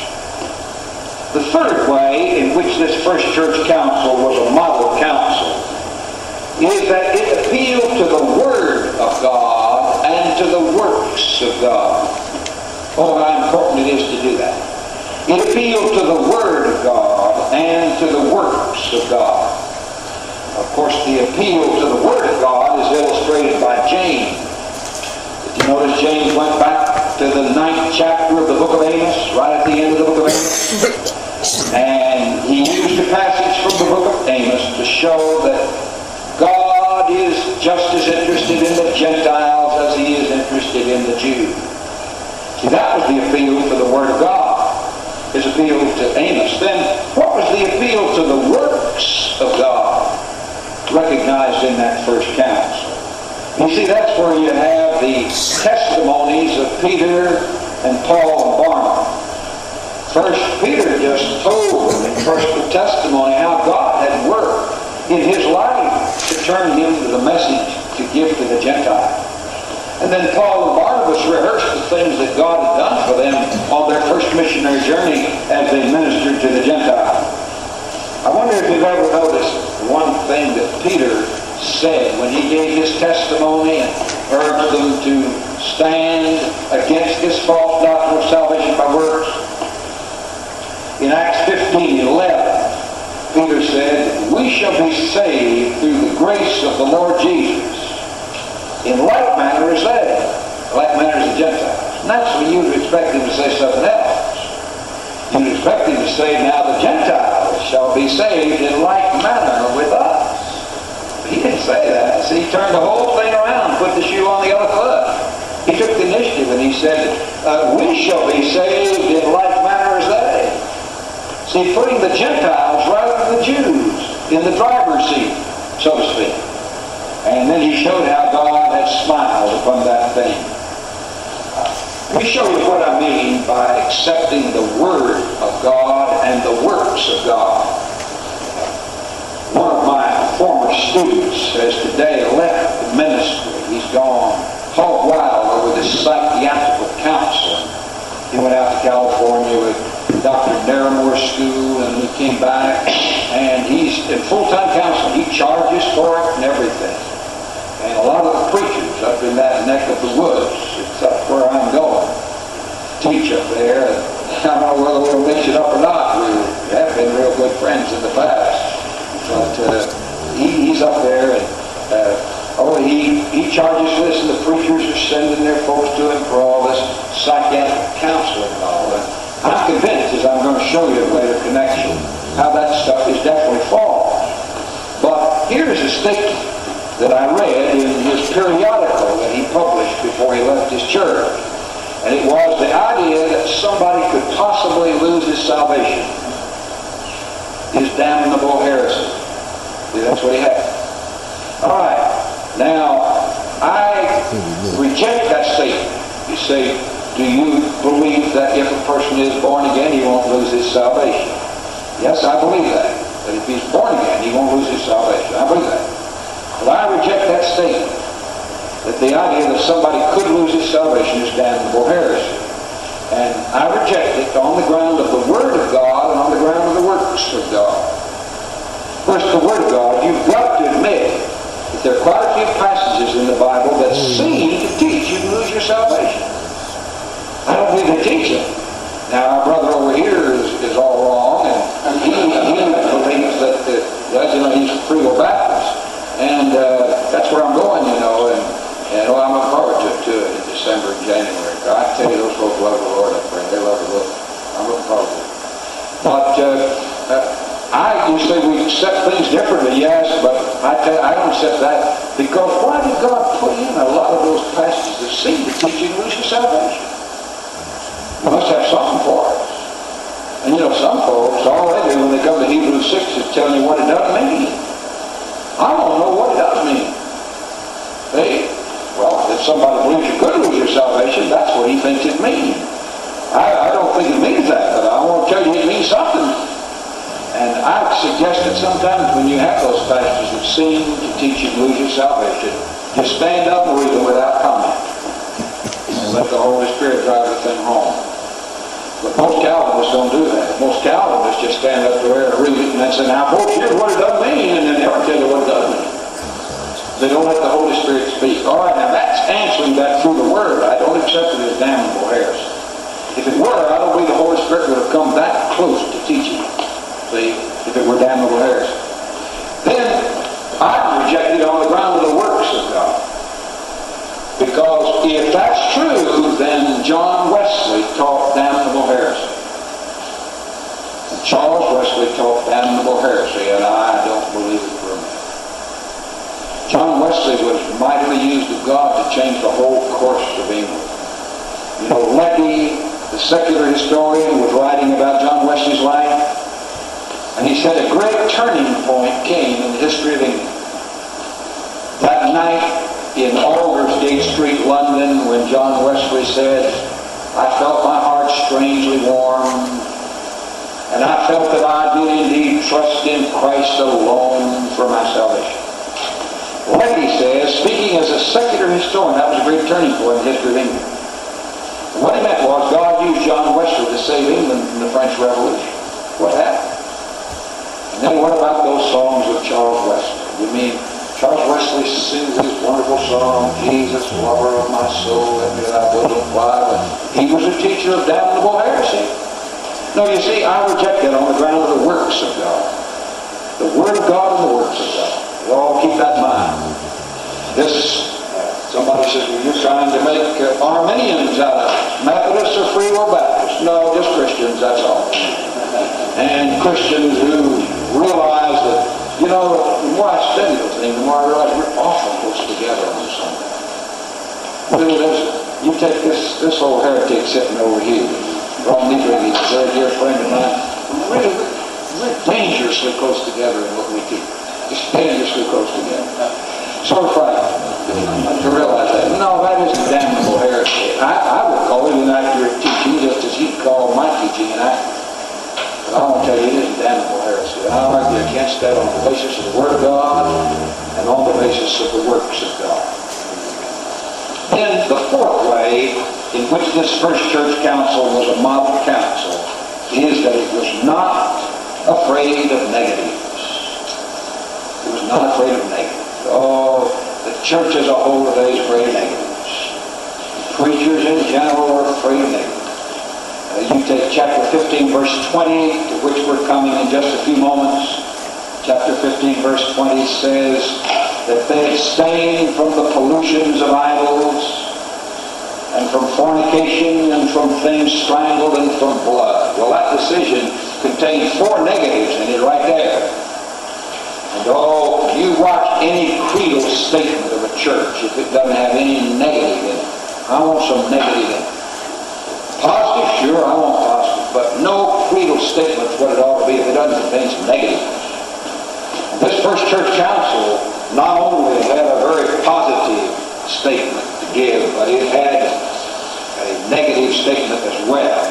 [SPEAKER 2] The third way in which this first church council was a model council is that it appealed to the Word of God and to the works of God. Oh, how important it is to do that. It appealed to the Word of God and to the works of God. Of course, the appeal to the Word of God is illustrated by James. Did you notice James went back to the 9th chapter of the book of Amos, right at the end of the book of Amos? And he used a passage from the book of Amos to show that God is just as interested in the Gentiles as he is interested in the Jews. See, that was the appeal to the Word of God, his appeal to Amos. Then, what was the appeal to the works of God recognized in that first council? You see, that's where you have the testimonies of Peter and Paul and Barnabas. First, Peter just told them in personal testimony how God had worked in his life to turn him to the message to give to the Gentiles. And then Paul and Barnabas rehearsed the things that God had done for them on their first missionary journey as they ministered to the Gentiles. I wonder if you've ever noticed one thing that Peter said when he gave his testimony and urged them to stand against this false doctrine of salvation by works. In Acts 15:11, Peter said, "We shall be saved through the grace of the Lord Jesus, in like manner as they," like manner as the Gentiles. Naturally, you would expect him to say something else. You would expect him to say, "Now the Gentiles shall be saved in like manner with us." But he didn't say that. See, he turned the whole thing around, put the shoe on the other foot. He took the initiative and he said, "We shall be saved in like manner as they." See, putting the Gentiles rather than the Jews in the driver's seat, so to speak. And then he showed how God had smiled upon that thing. Let me show you what I mean by accepting the Word of God and the works of God. One of my former students has today left the ministry. He's gone hog wild over this psychiatrical counseling. He went out to California with Dr. Darramore's school, and he came back, and he's in full-time counseling. He charges for it and everything. And a lot of the preachers up in that neck of the woods, it's up where I'm going, teach up there. And I don't know whether we'll mix it up or not. We have been real good friends in the past. But he's up there, and he charges for this, and the preachers are sending their folks to him for all this psychiatric counseling and all that. I'm convinced, as I'm going to show you a later connection, how that stuff is definitely false. But here's a statement that I read in his periodical that he published before he left his church. And it was the idea that somebody could possibly lose his salvation is damnable heresy. See, that's what he had. All right. Now, I reject that statement. You say, do you believe that if a person is born again, he won't lose his salvation? Yes, I believe that. That if he's born again, he won't lose his salvation. I believe that. But I reject that statement, that the idea that somebody could lose his salvation is damnable heresy. And I reject it on the ground of the Word of God and on the ground of the works of God. First, the Word of God, you've got to admit that there are quite a few passages in the Bible that seem to teach you to lose your salvation. I don't believe they teach it. Now, our brother over here is all wrong, and he believes that, he's a Free Will Baptist. And that's where I'm going, and I'm looking forward to it in December and January. I tell you, those folks love the Lord up there. They love the Lord. I'm looking forward to it. But you say we accept things differently, yes, but I tell you, I don't accept that, because why did God put in a lot of those passages that seem to teach you to lose your salvation? You must have something for us. And some folks, all they do when they come to Hebrews 6 is telling you what it doesn't mean. I don't know what it does mean. Well, if somebody believes you could lose your salvation, that's what he thinks it means. I don't think it means that, but I want to tell you it means something. And I suggest that sometimes when you have those passages that seem to teach you to lose your salvation, just stand up and read them without comment. And let the Holy Spirit drive the thing home. But most Calvinists don't do that. Most Calvinists just stand up there and read it and then say, "Now, folks, here's what it does mean," and then never tell you what it does mean. They don't let the Holy Spirit speak. All right, now that's answering that through the Word. I don't accept it as damnable heresy. If it were, I don't believe the Holy Spirit would have come that close to teaching it. See, if it were damnable heresy. Then, I reject it on the ground of the works of God. Because if that's true, then John Wesley taught damnable heresy. And Charles Wesley taught damnable heresy, and I don't believe it for a minute. John Wesley was mightily used of God to change the whole course of England. Lecky, the secular historian, was writing about John Wesley's life, and he said a great turning point came in the history of England. That night, in Aldersgate Street, London, when John Wesley said, "I felt my heart strangely warm, and I felt that I did indeed trust in Christ alone for my salvation." Lecky says, speaking as a secular historian, that was a great turning point in the history of England. And what he meant was God used John Wesley to save England from the French Revolution. What happened? And then what about those songs of Charles Wesley? You mean Charles Wesley sings his wonderful song, "Jesus, lover of my soul, let me thy bosom fly," but he was a teacher of damnable heresy. No, you see, I reject that on the ground of the works of God. The Word of God and the works of God. You all keep that in mind. Somebody says, well, you're trying to make Arminians out of Methodists or Free Will Baptists. No, just Christians, that's all. And Christians who realize that, the more I study those things, the more I realize we're awful close together on something. You take this old heretic sitting over here, Ron Niebuhr, he's a very dear friend of mine. We're dangerously close together in what we do. Just dangerously close together. Sort of frightened to realize that. No, that isn't damnable heresy. I would call it inaccurate teaching, just as he'd call my teaching inaccurate. But I want to tell you, it isn't damnable heresy. I argue against that on the basis of the Word of God and on the basis of the works of God. Then the fourth way in which this first church council was a model council is that it was not afraid of negatives. It was not afraid of negatives. Oh, the church as a whole today is afraid of negatives. Preachers in general are afraid of negatives. You take chapter 15, verse 20, to which we're coming in just a few moments. Chapter 15, verse 20 says that they abstain from the pollutions of idols, and from fornication, and from things strangled, and from blood. Well, that decision contains 4 negatives in it right there. And you watch any creedal statement of a church if it doesn't have any negative in it. I want some negative in it. Positive, sure, I want positive, but no creedal statement is what it ought to be if it doesn't contain some negatives. This first church council not only had a very positive statement to give, but it had a negative statement as well.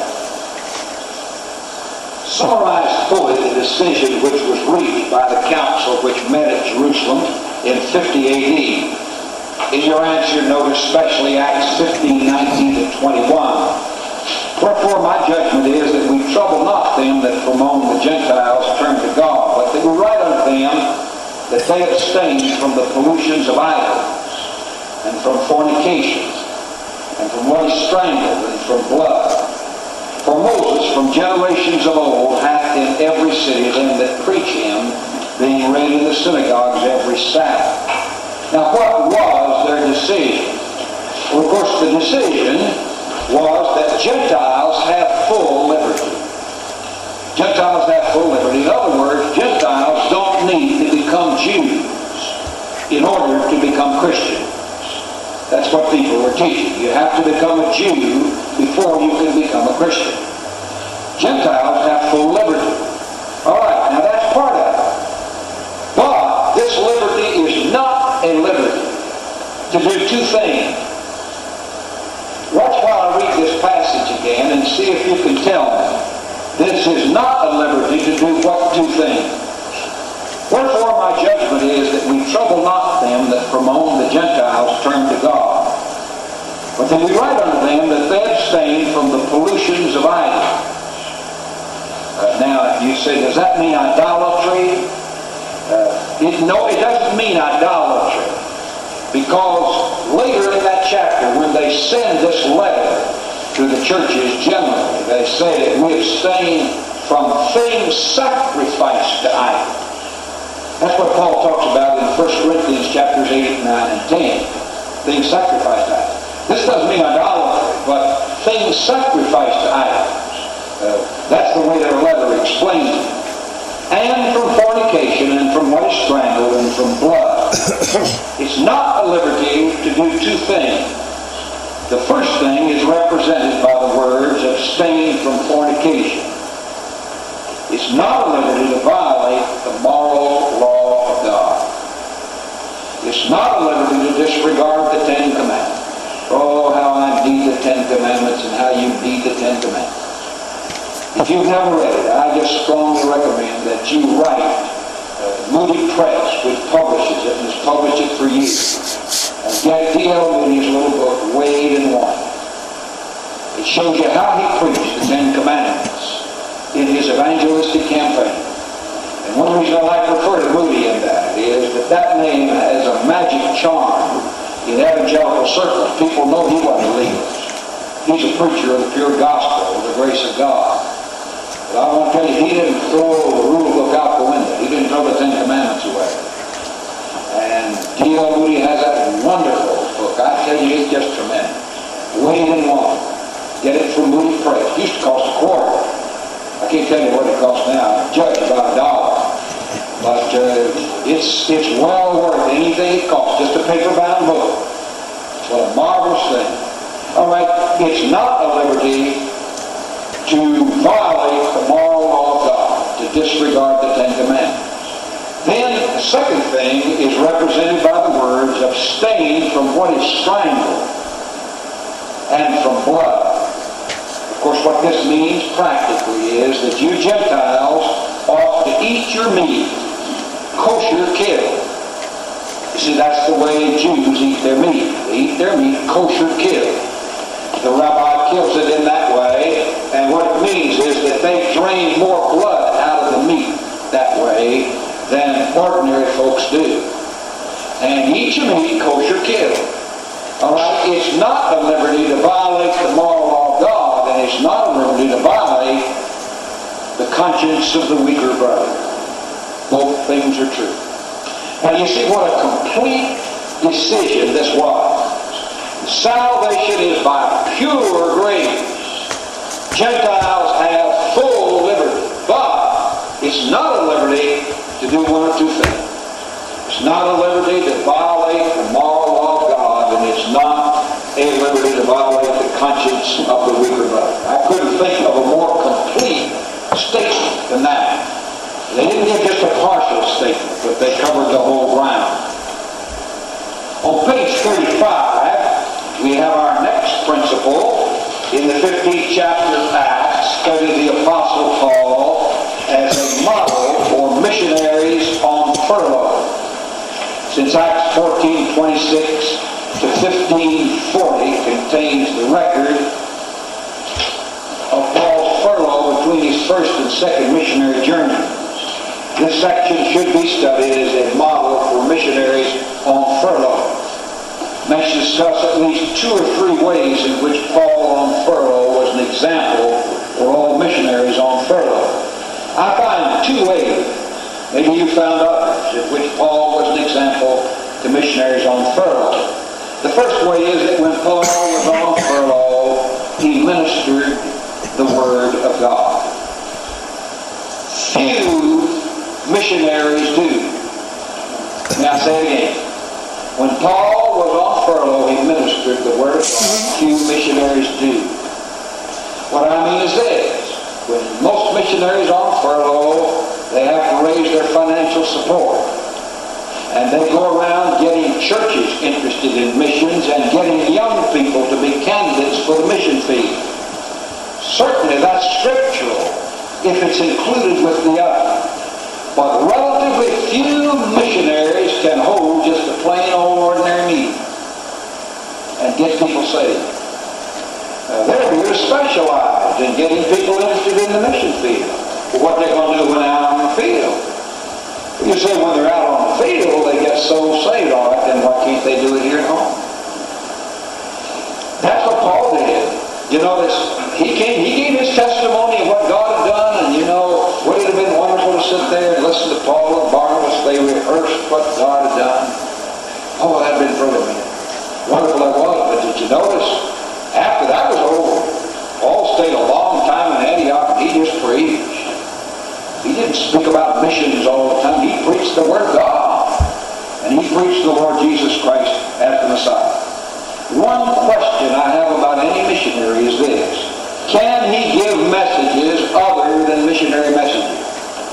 [SPEAKER 2] Summarized fully the decision which was reached by the council which met at Jerusalem in 50 A.D. In your answer, note especially Acts 15, 19 to 21. Wherefore my judgment is that we trouble not them that from among the Gentiles turn to God, but that we write unto them that they abstain from the pollutions of idols, and from fornication, and from what is strangled, and from blood. For Moses from generations of old hath in every city them that preach him, being read in the synagogues every Sabbath. Now what was their decision? Well, of course the decision was that Gentiles have full liberty. Gentiles have full liberty. In other words, Gentiles don't need to become Jews in order to become Christians. That's what people were teaching. You have to become a Jew before you can become a Christian. Gentiles have full liberty. All right, now that's part of it. But this liberty is not a liberty to do 2 things. Watch while I read this passage again and see if you can tell me. This is not a liberty to do what 2 things? Wherefore my judgment is that we trouble not them that from among the Gentiles turn to God, but that we write unto them that they abstain from the pollutions of idols. Now you say, does that mean idolatry? No, it doesn't mean idolatry. Because later in that chapter, when they send this letter to the churches generally, they say that we abstain from things sacrificed to idols. That's what Paul talks about in 1 Corinthians chapters 8, 9, and 10. Things sacrificed to idols. This doesn't mean idolatry, but things sacrificed to idols. That's the way their letter explains it. And from fornication, and from what is strangled, and from blood. It's not a liberty to do 2 things. The first thing is represented by the words abstain from fornication. It's not a liberty to violate the moral law of God. It's not a liberty to disregard the 10 Commandments. Oh, how I need the 10 Commandments and how you need the 10 Commandments. If you've never read it, I just strongly recommend that you write Moody Press, which publishes it and has published it for years. And get D.L. Moody's little book, Wade and Wine. It shows you how he preached the 10 Commandments in his evangelistic campaign. And one reason I like to refer to Moody in that is that name has a magic charm in evangelical circles. People know he wasn't a legalist. He's a preacher of the pure gospel of the grace of God. But I want to tell you, he didn't throw the rule book out the window. He didn't throw the Ten Commandments away. And D.L. Moody has that wonderful book. I tell you, it's just tremendous. Wade and Long. Get it from Moody Press. It used to cost $0.25. I can't tell you what it costs now. Judged about $1. But it's well worth anything it costs. Just a paper-bound book. What a marvelous thing. All right, it's not a liberty to violate the moral law of God, to disregard the Ten Commandments. Then the second thing is represented by the words abstain from what is strangled and from blood. Of course, what this means practically is that you Gentiles ought to eat your meat kosher killed. You see, that's the way Jews eat their meat. They eat their meat kosher killed. The rabbi kills it in that way, and what it means is that they drain more blood out of the meat that way than ordinary folks do. And eat your meat kosher killed. All right, it's not a liberty to violate the moral law of God, and it's not a liberty to violate the conscience of the weaker brother. Both things are true. Now you see what a complete decision this was. Salvation is by pure grace. Gentiles have full liberty. But it's not a liberty to do one of two things. It's not a liberty to violate the moral law of God, and it's not a liberty to violate the conscience of the weaker brother. I couldn't think of a more complete statement than that. They didn't give just a partial statement, but they covered the whole ground. On page 35, we have our next principle. In the 15th chapter of Acts, study the Apostle Paul as a model for missionaries on furlough. Since Acts 14:26 to 15:40 contains the record of Paul's furlough between his first and second missionary journeys. This section should be studied as a model for missionaries on furlough. Let's discuss at least 2 or 3 ways in which Paul on furlough was an example for all missionaries on furlough. I find 2 ways, maybe you found others, in which Paul was an example to missionaries on furlough. The first way is that when Paul was on furlough, he ministered the Word of God. Few missionaries do. Now say it again. When Paul was on furlough, he ministered the Word of God. Few missionaries do. What I mean is this. When most missionaries on furlough, they have to raise their financial support. And they go around getting churches interested in missions and getting young people to be candidates for the mission field. Certainly that's scriptural if it's included with the other. But relatively few missionaries can hold just a plain old ordinary meeting and get people saved. They're here specialized in getting people interested in the mission field. But what they're going to do when they're out on the field? You say when they're out on the field, they get souls saved. All right, then why can't they do it here at home? That's what Paul did. You notice, he gave his testimony of what God had done, and you know, would it have been wonderful to sit there and listen to Paul and Barnabas? They rehearsed what God had done. Oh, that had been brilliant. Wonderful that was. But did you notice, after that was over, Paul stayed a long time in Antioch, and he just preached. He didn't speak about missions all the time. He preached the Word of God. And he preached the Lord Jesus Christ as the Messiah. One question I have about any missionary is this. Can he give messages other than missionary messages?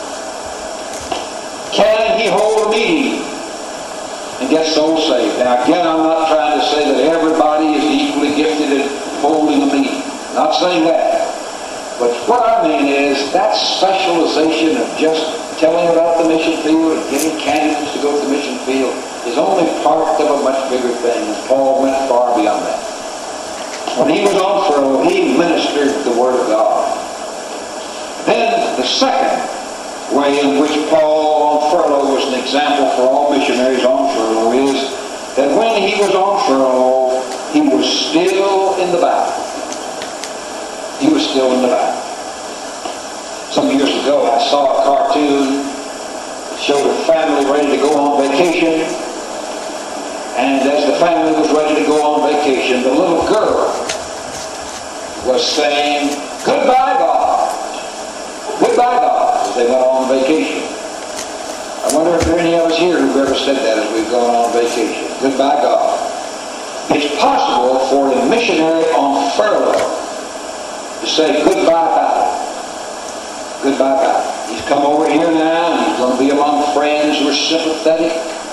[SPEAKER 2] Can he hold a meeting and get souls saved? Now again, I'm not trying to say that everybody is equally gifted at holding a meeting. Not saying that. But what I mean is that specialization of just telling about the mission field and getting candidates to go to the mission field is only part of a much bigger thing. And Paul went far beyond that. When he was on furlough, he ministered the Word of God. Then the second way in which Paul on furlough was an example for all missionaries on furlough is that when he was on furlough, he was still in the battle. He was still in the battle. Some years ago, I saw a cartoon that showed a family ready to go on vacation. And as the family was ready to go on vacation, the little girl was saying, "Goodbye, God. Goodbye, God," as they went on vacation. I wonder if there are any of us here who've ever said that as we've gone on vacation. Goodbye, God. It's possible for a missionary on furlough to say, "Goodbye, battle. Goodbye, battle." He's come over here now, and he's going to be among friends who are sympathetic.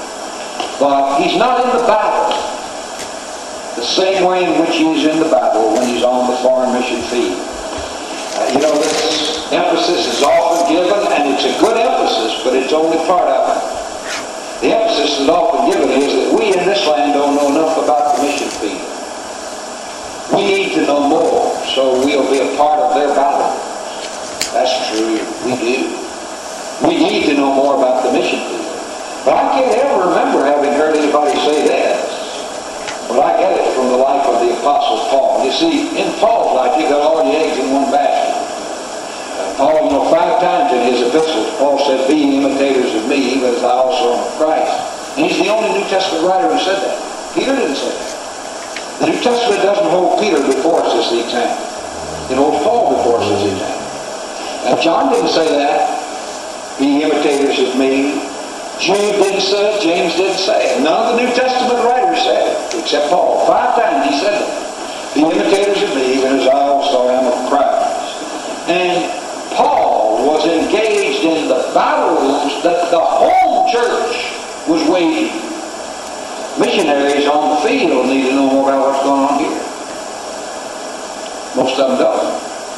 [SPEAKER 2] But he's not in the battle the same way in which he's in the battle when he's on the foreign mission field. This emphasis is often given, and it's a good emphasis, but it's only part of it. The emphasis that's often given is that we in this land don't know enough about the mission field. We need to know more, so we'll be a part of their battle. That's true. We do. We need to know more about the mission field. But I can't ever remember having heard anybody say this. But I get it from the life of the Apostle Paul. You see, in Paul's life, you got all your eggs in one basket. Paul, 5 times in his epistles, Paul said, "Be imitators of me, even as I also am of Christ." And he's the only New Testament writer who said that. Peter didn't say that. The New Testament doesn't hold Peter before us as the example. It holds Paul before us as the example. Now, John didn't say that. "Be imitators of me." Jude didn't say it. James didn't say it. None of the New Testament writers said it, except Paul. 5 times he said it. "Be imitators of me, even as I also am of Christ." And Paul was engaged in the battles that the home church was waging. Missionaries on the field need to know more about what's going on here. Most of them don't.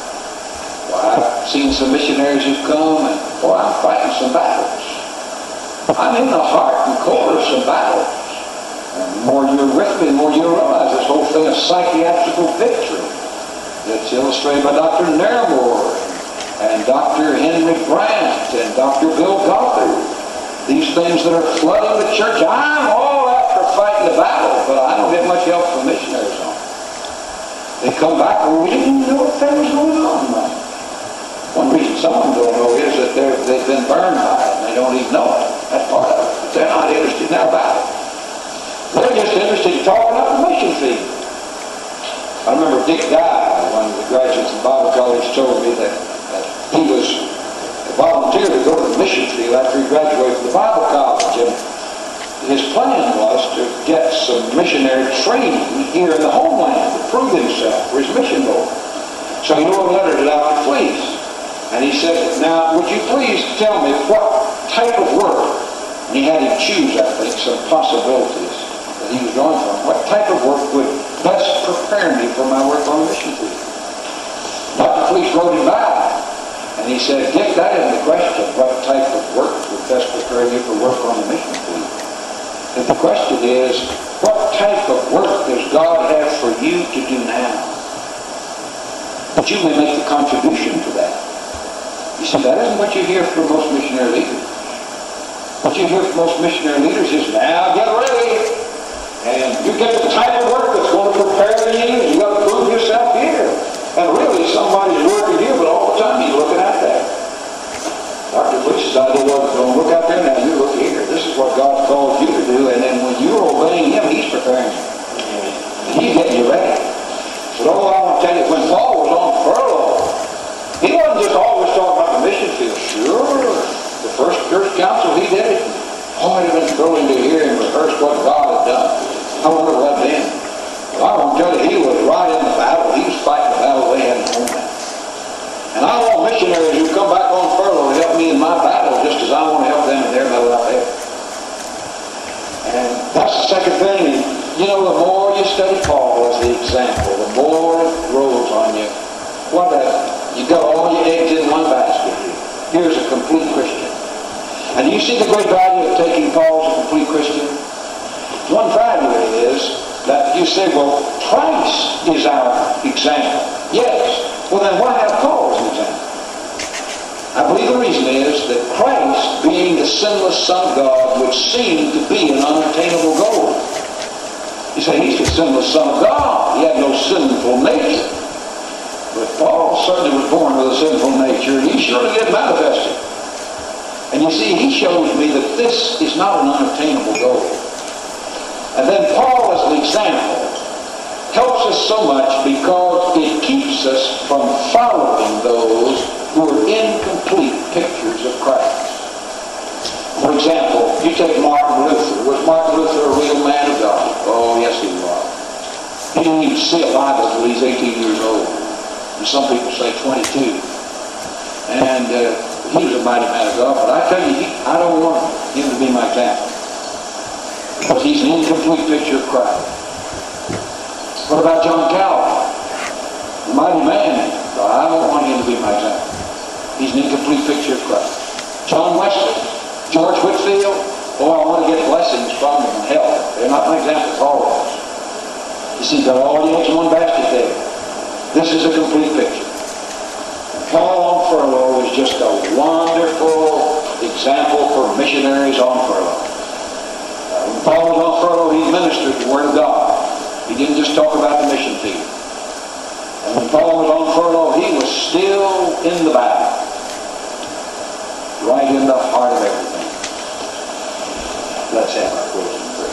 [SPEAKER 2] Well, I've seen some missionaries who've come, and boy, I'm fighting some battles. I'm in the heart and core of some battles. And the more you're with me, the more you realize this whole thing of psychiatrical victory. It's illustrated by Dr. Nairmore and Dr. Henry Brandt and Dr. Bill Gothard. These things that are flooding the church. I'm all out for fighting the battle, but I don't get much help from missionaries on it. They come back and we didn't even know what thing was going on. One reason some of them don't know is that they've been burned by it and they don't even know it. That's part of it. But they're not interested in our battle. They're just interested in talking up the mission field. I remember Dick Dye, one of the graduates of Bible College, told me that he was volunteered to go to the mission field after he graduated from the Bible College. And his plan was to get some missionary training here in the homeland to prove himself for his mission goal. So he wrote a letter to Dr. Fleece. And he said, "Now, would you please tell me what type of work," and he had him choose, I think, some possibilities that he was going from, "what type of work would best prepare me for my work on the mission field?" Dr. Fleece wrote him back, and he said, "Dick, that isn't the question, what type of work would best prepare you for work on the mission field. And the question is, what type of work does God have for you to do now? That you may make a contribution to that." You see, that isn't what you hear from most missionary leaders. What you hear from most missionary leaders is, "Now get ready, and you get the type of work that's going to prepare you. You got to prove yourself here." And really, somebody's working here, but all the time he's looking out there. Dr. Fleece's idea was, "Don't look out there now, you look here. This is what God called you to do," and then when you're obeying Him, He's preparing you. And He's getting you ready. So, I want to tell you, when Paul was on furlough, he wasn't just always talking about the mission field. Sure, the first church council, he did it. Oh, it would have been thrilling to hear him rehearse what God had done. I wonder what then. Well, I want to tell you, he was right in the battle. He was fighting the battle they had in the homeland. And I want missionaries who come back on furlough to help me in my battle just as I want to help them in their battle out there. And that's the second thing. And, the more you study Paul as the example, the more it grows on you. You got all your eggs in one basket here. Here's a complete Christian. And you see the great value of taking Paul as a complete Christian? One value is that you say, well, Christ is our example. Yes. Well, then why have Paul as an example? I believe the reason is that Christ, being the sinless Son of God, would seem to be an unattainable goal. You say, He's the sinless Son of God. He had no sinful nature. But Paul certainly was born with a sinful nature, and he surely did manifest it. And you see, he shows me that this is not an unattainable goal. And then Paul, as an example, helps us so much because it keeps us from following those who are incomplete pictures of Christ. For example, you take Martin Luther. Was Martin Luther a real man of God? Oh, yes, he was. He didn't even see a Bible until he's 18 years old. And some people say 22. And he was a mighty man of God. But I tell you, I don't want him to be my example. Because he's an incomplete picture of Christ. What about John Calvin? A mighty man. But I don't want him to be my example. He's an incomplete picture of Christ. John Wesley. George Whitefield. Oh, I want to get blessings from them and help. They're not my examples, all of us. You see, they're all the eggs in one basket there. This is a complete picture. Paul on furlough is just a wonderful example for missionaries on furlough. When Paul was on furlough, he ministered the Word of God. He didn't just talk about the mission field. And when Paul was on furlough, he was still in the battle. Right in the heart of everything. Let's have our closing prayer.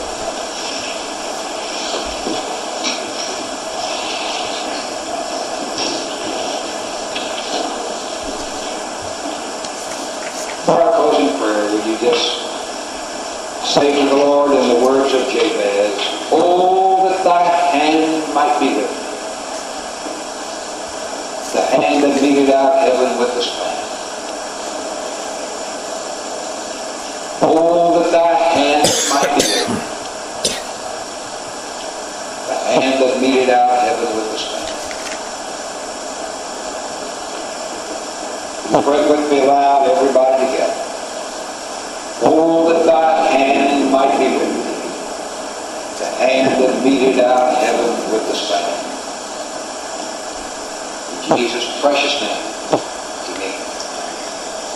[SPEAKER 2] For our closing prayer, will you just say to the Lord in the words of Jabez, "Oh, that thy hand might be with me, the hand that meted out heaven with the span. Oh, that thy hand might be with me, the hand that meted out heaven with the span." Pray with me loud, everybody together. Oh, that thy hand might be with me, the hand that meted out heaven with the span. In Jesus' precious name.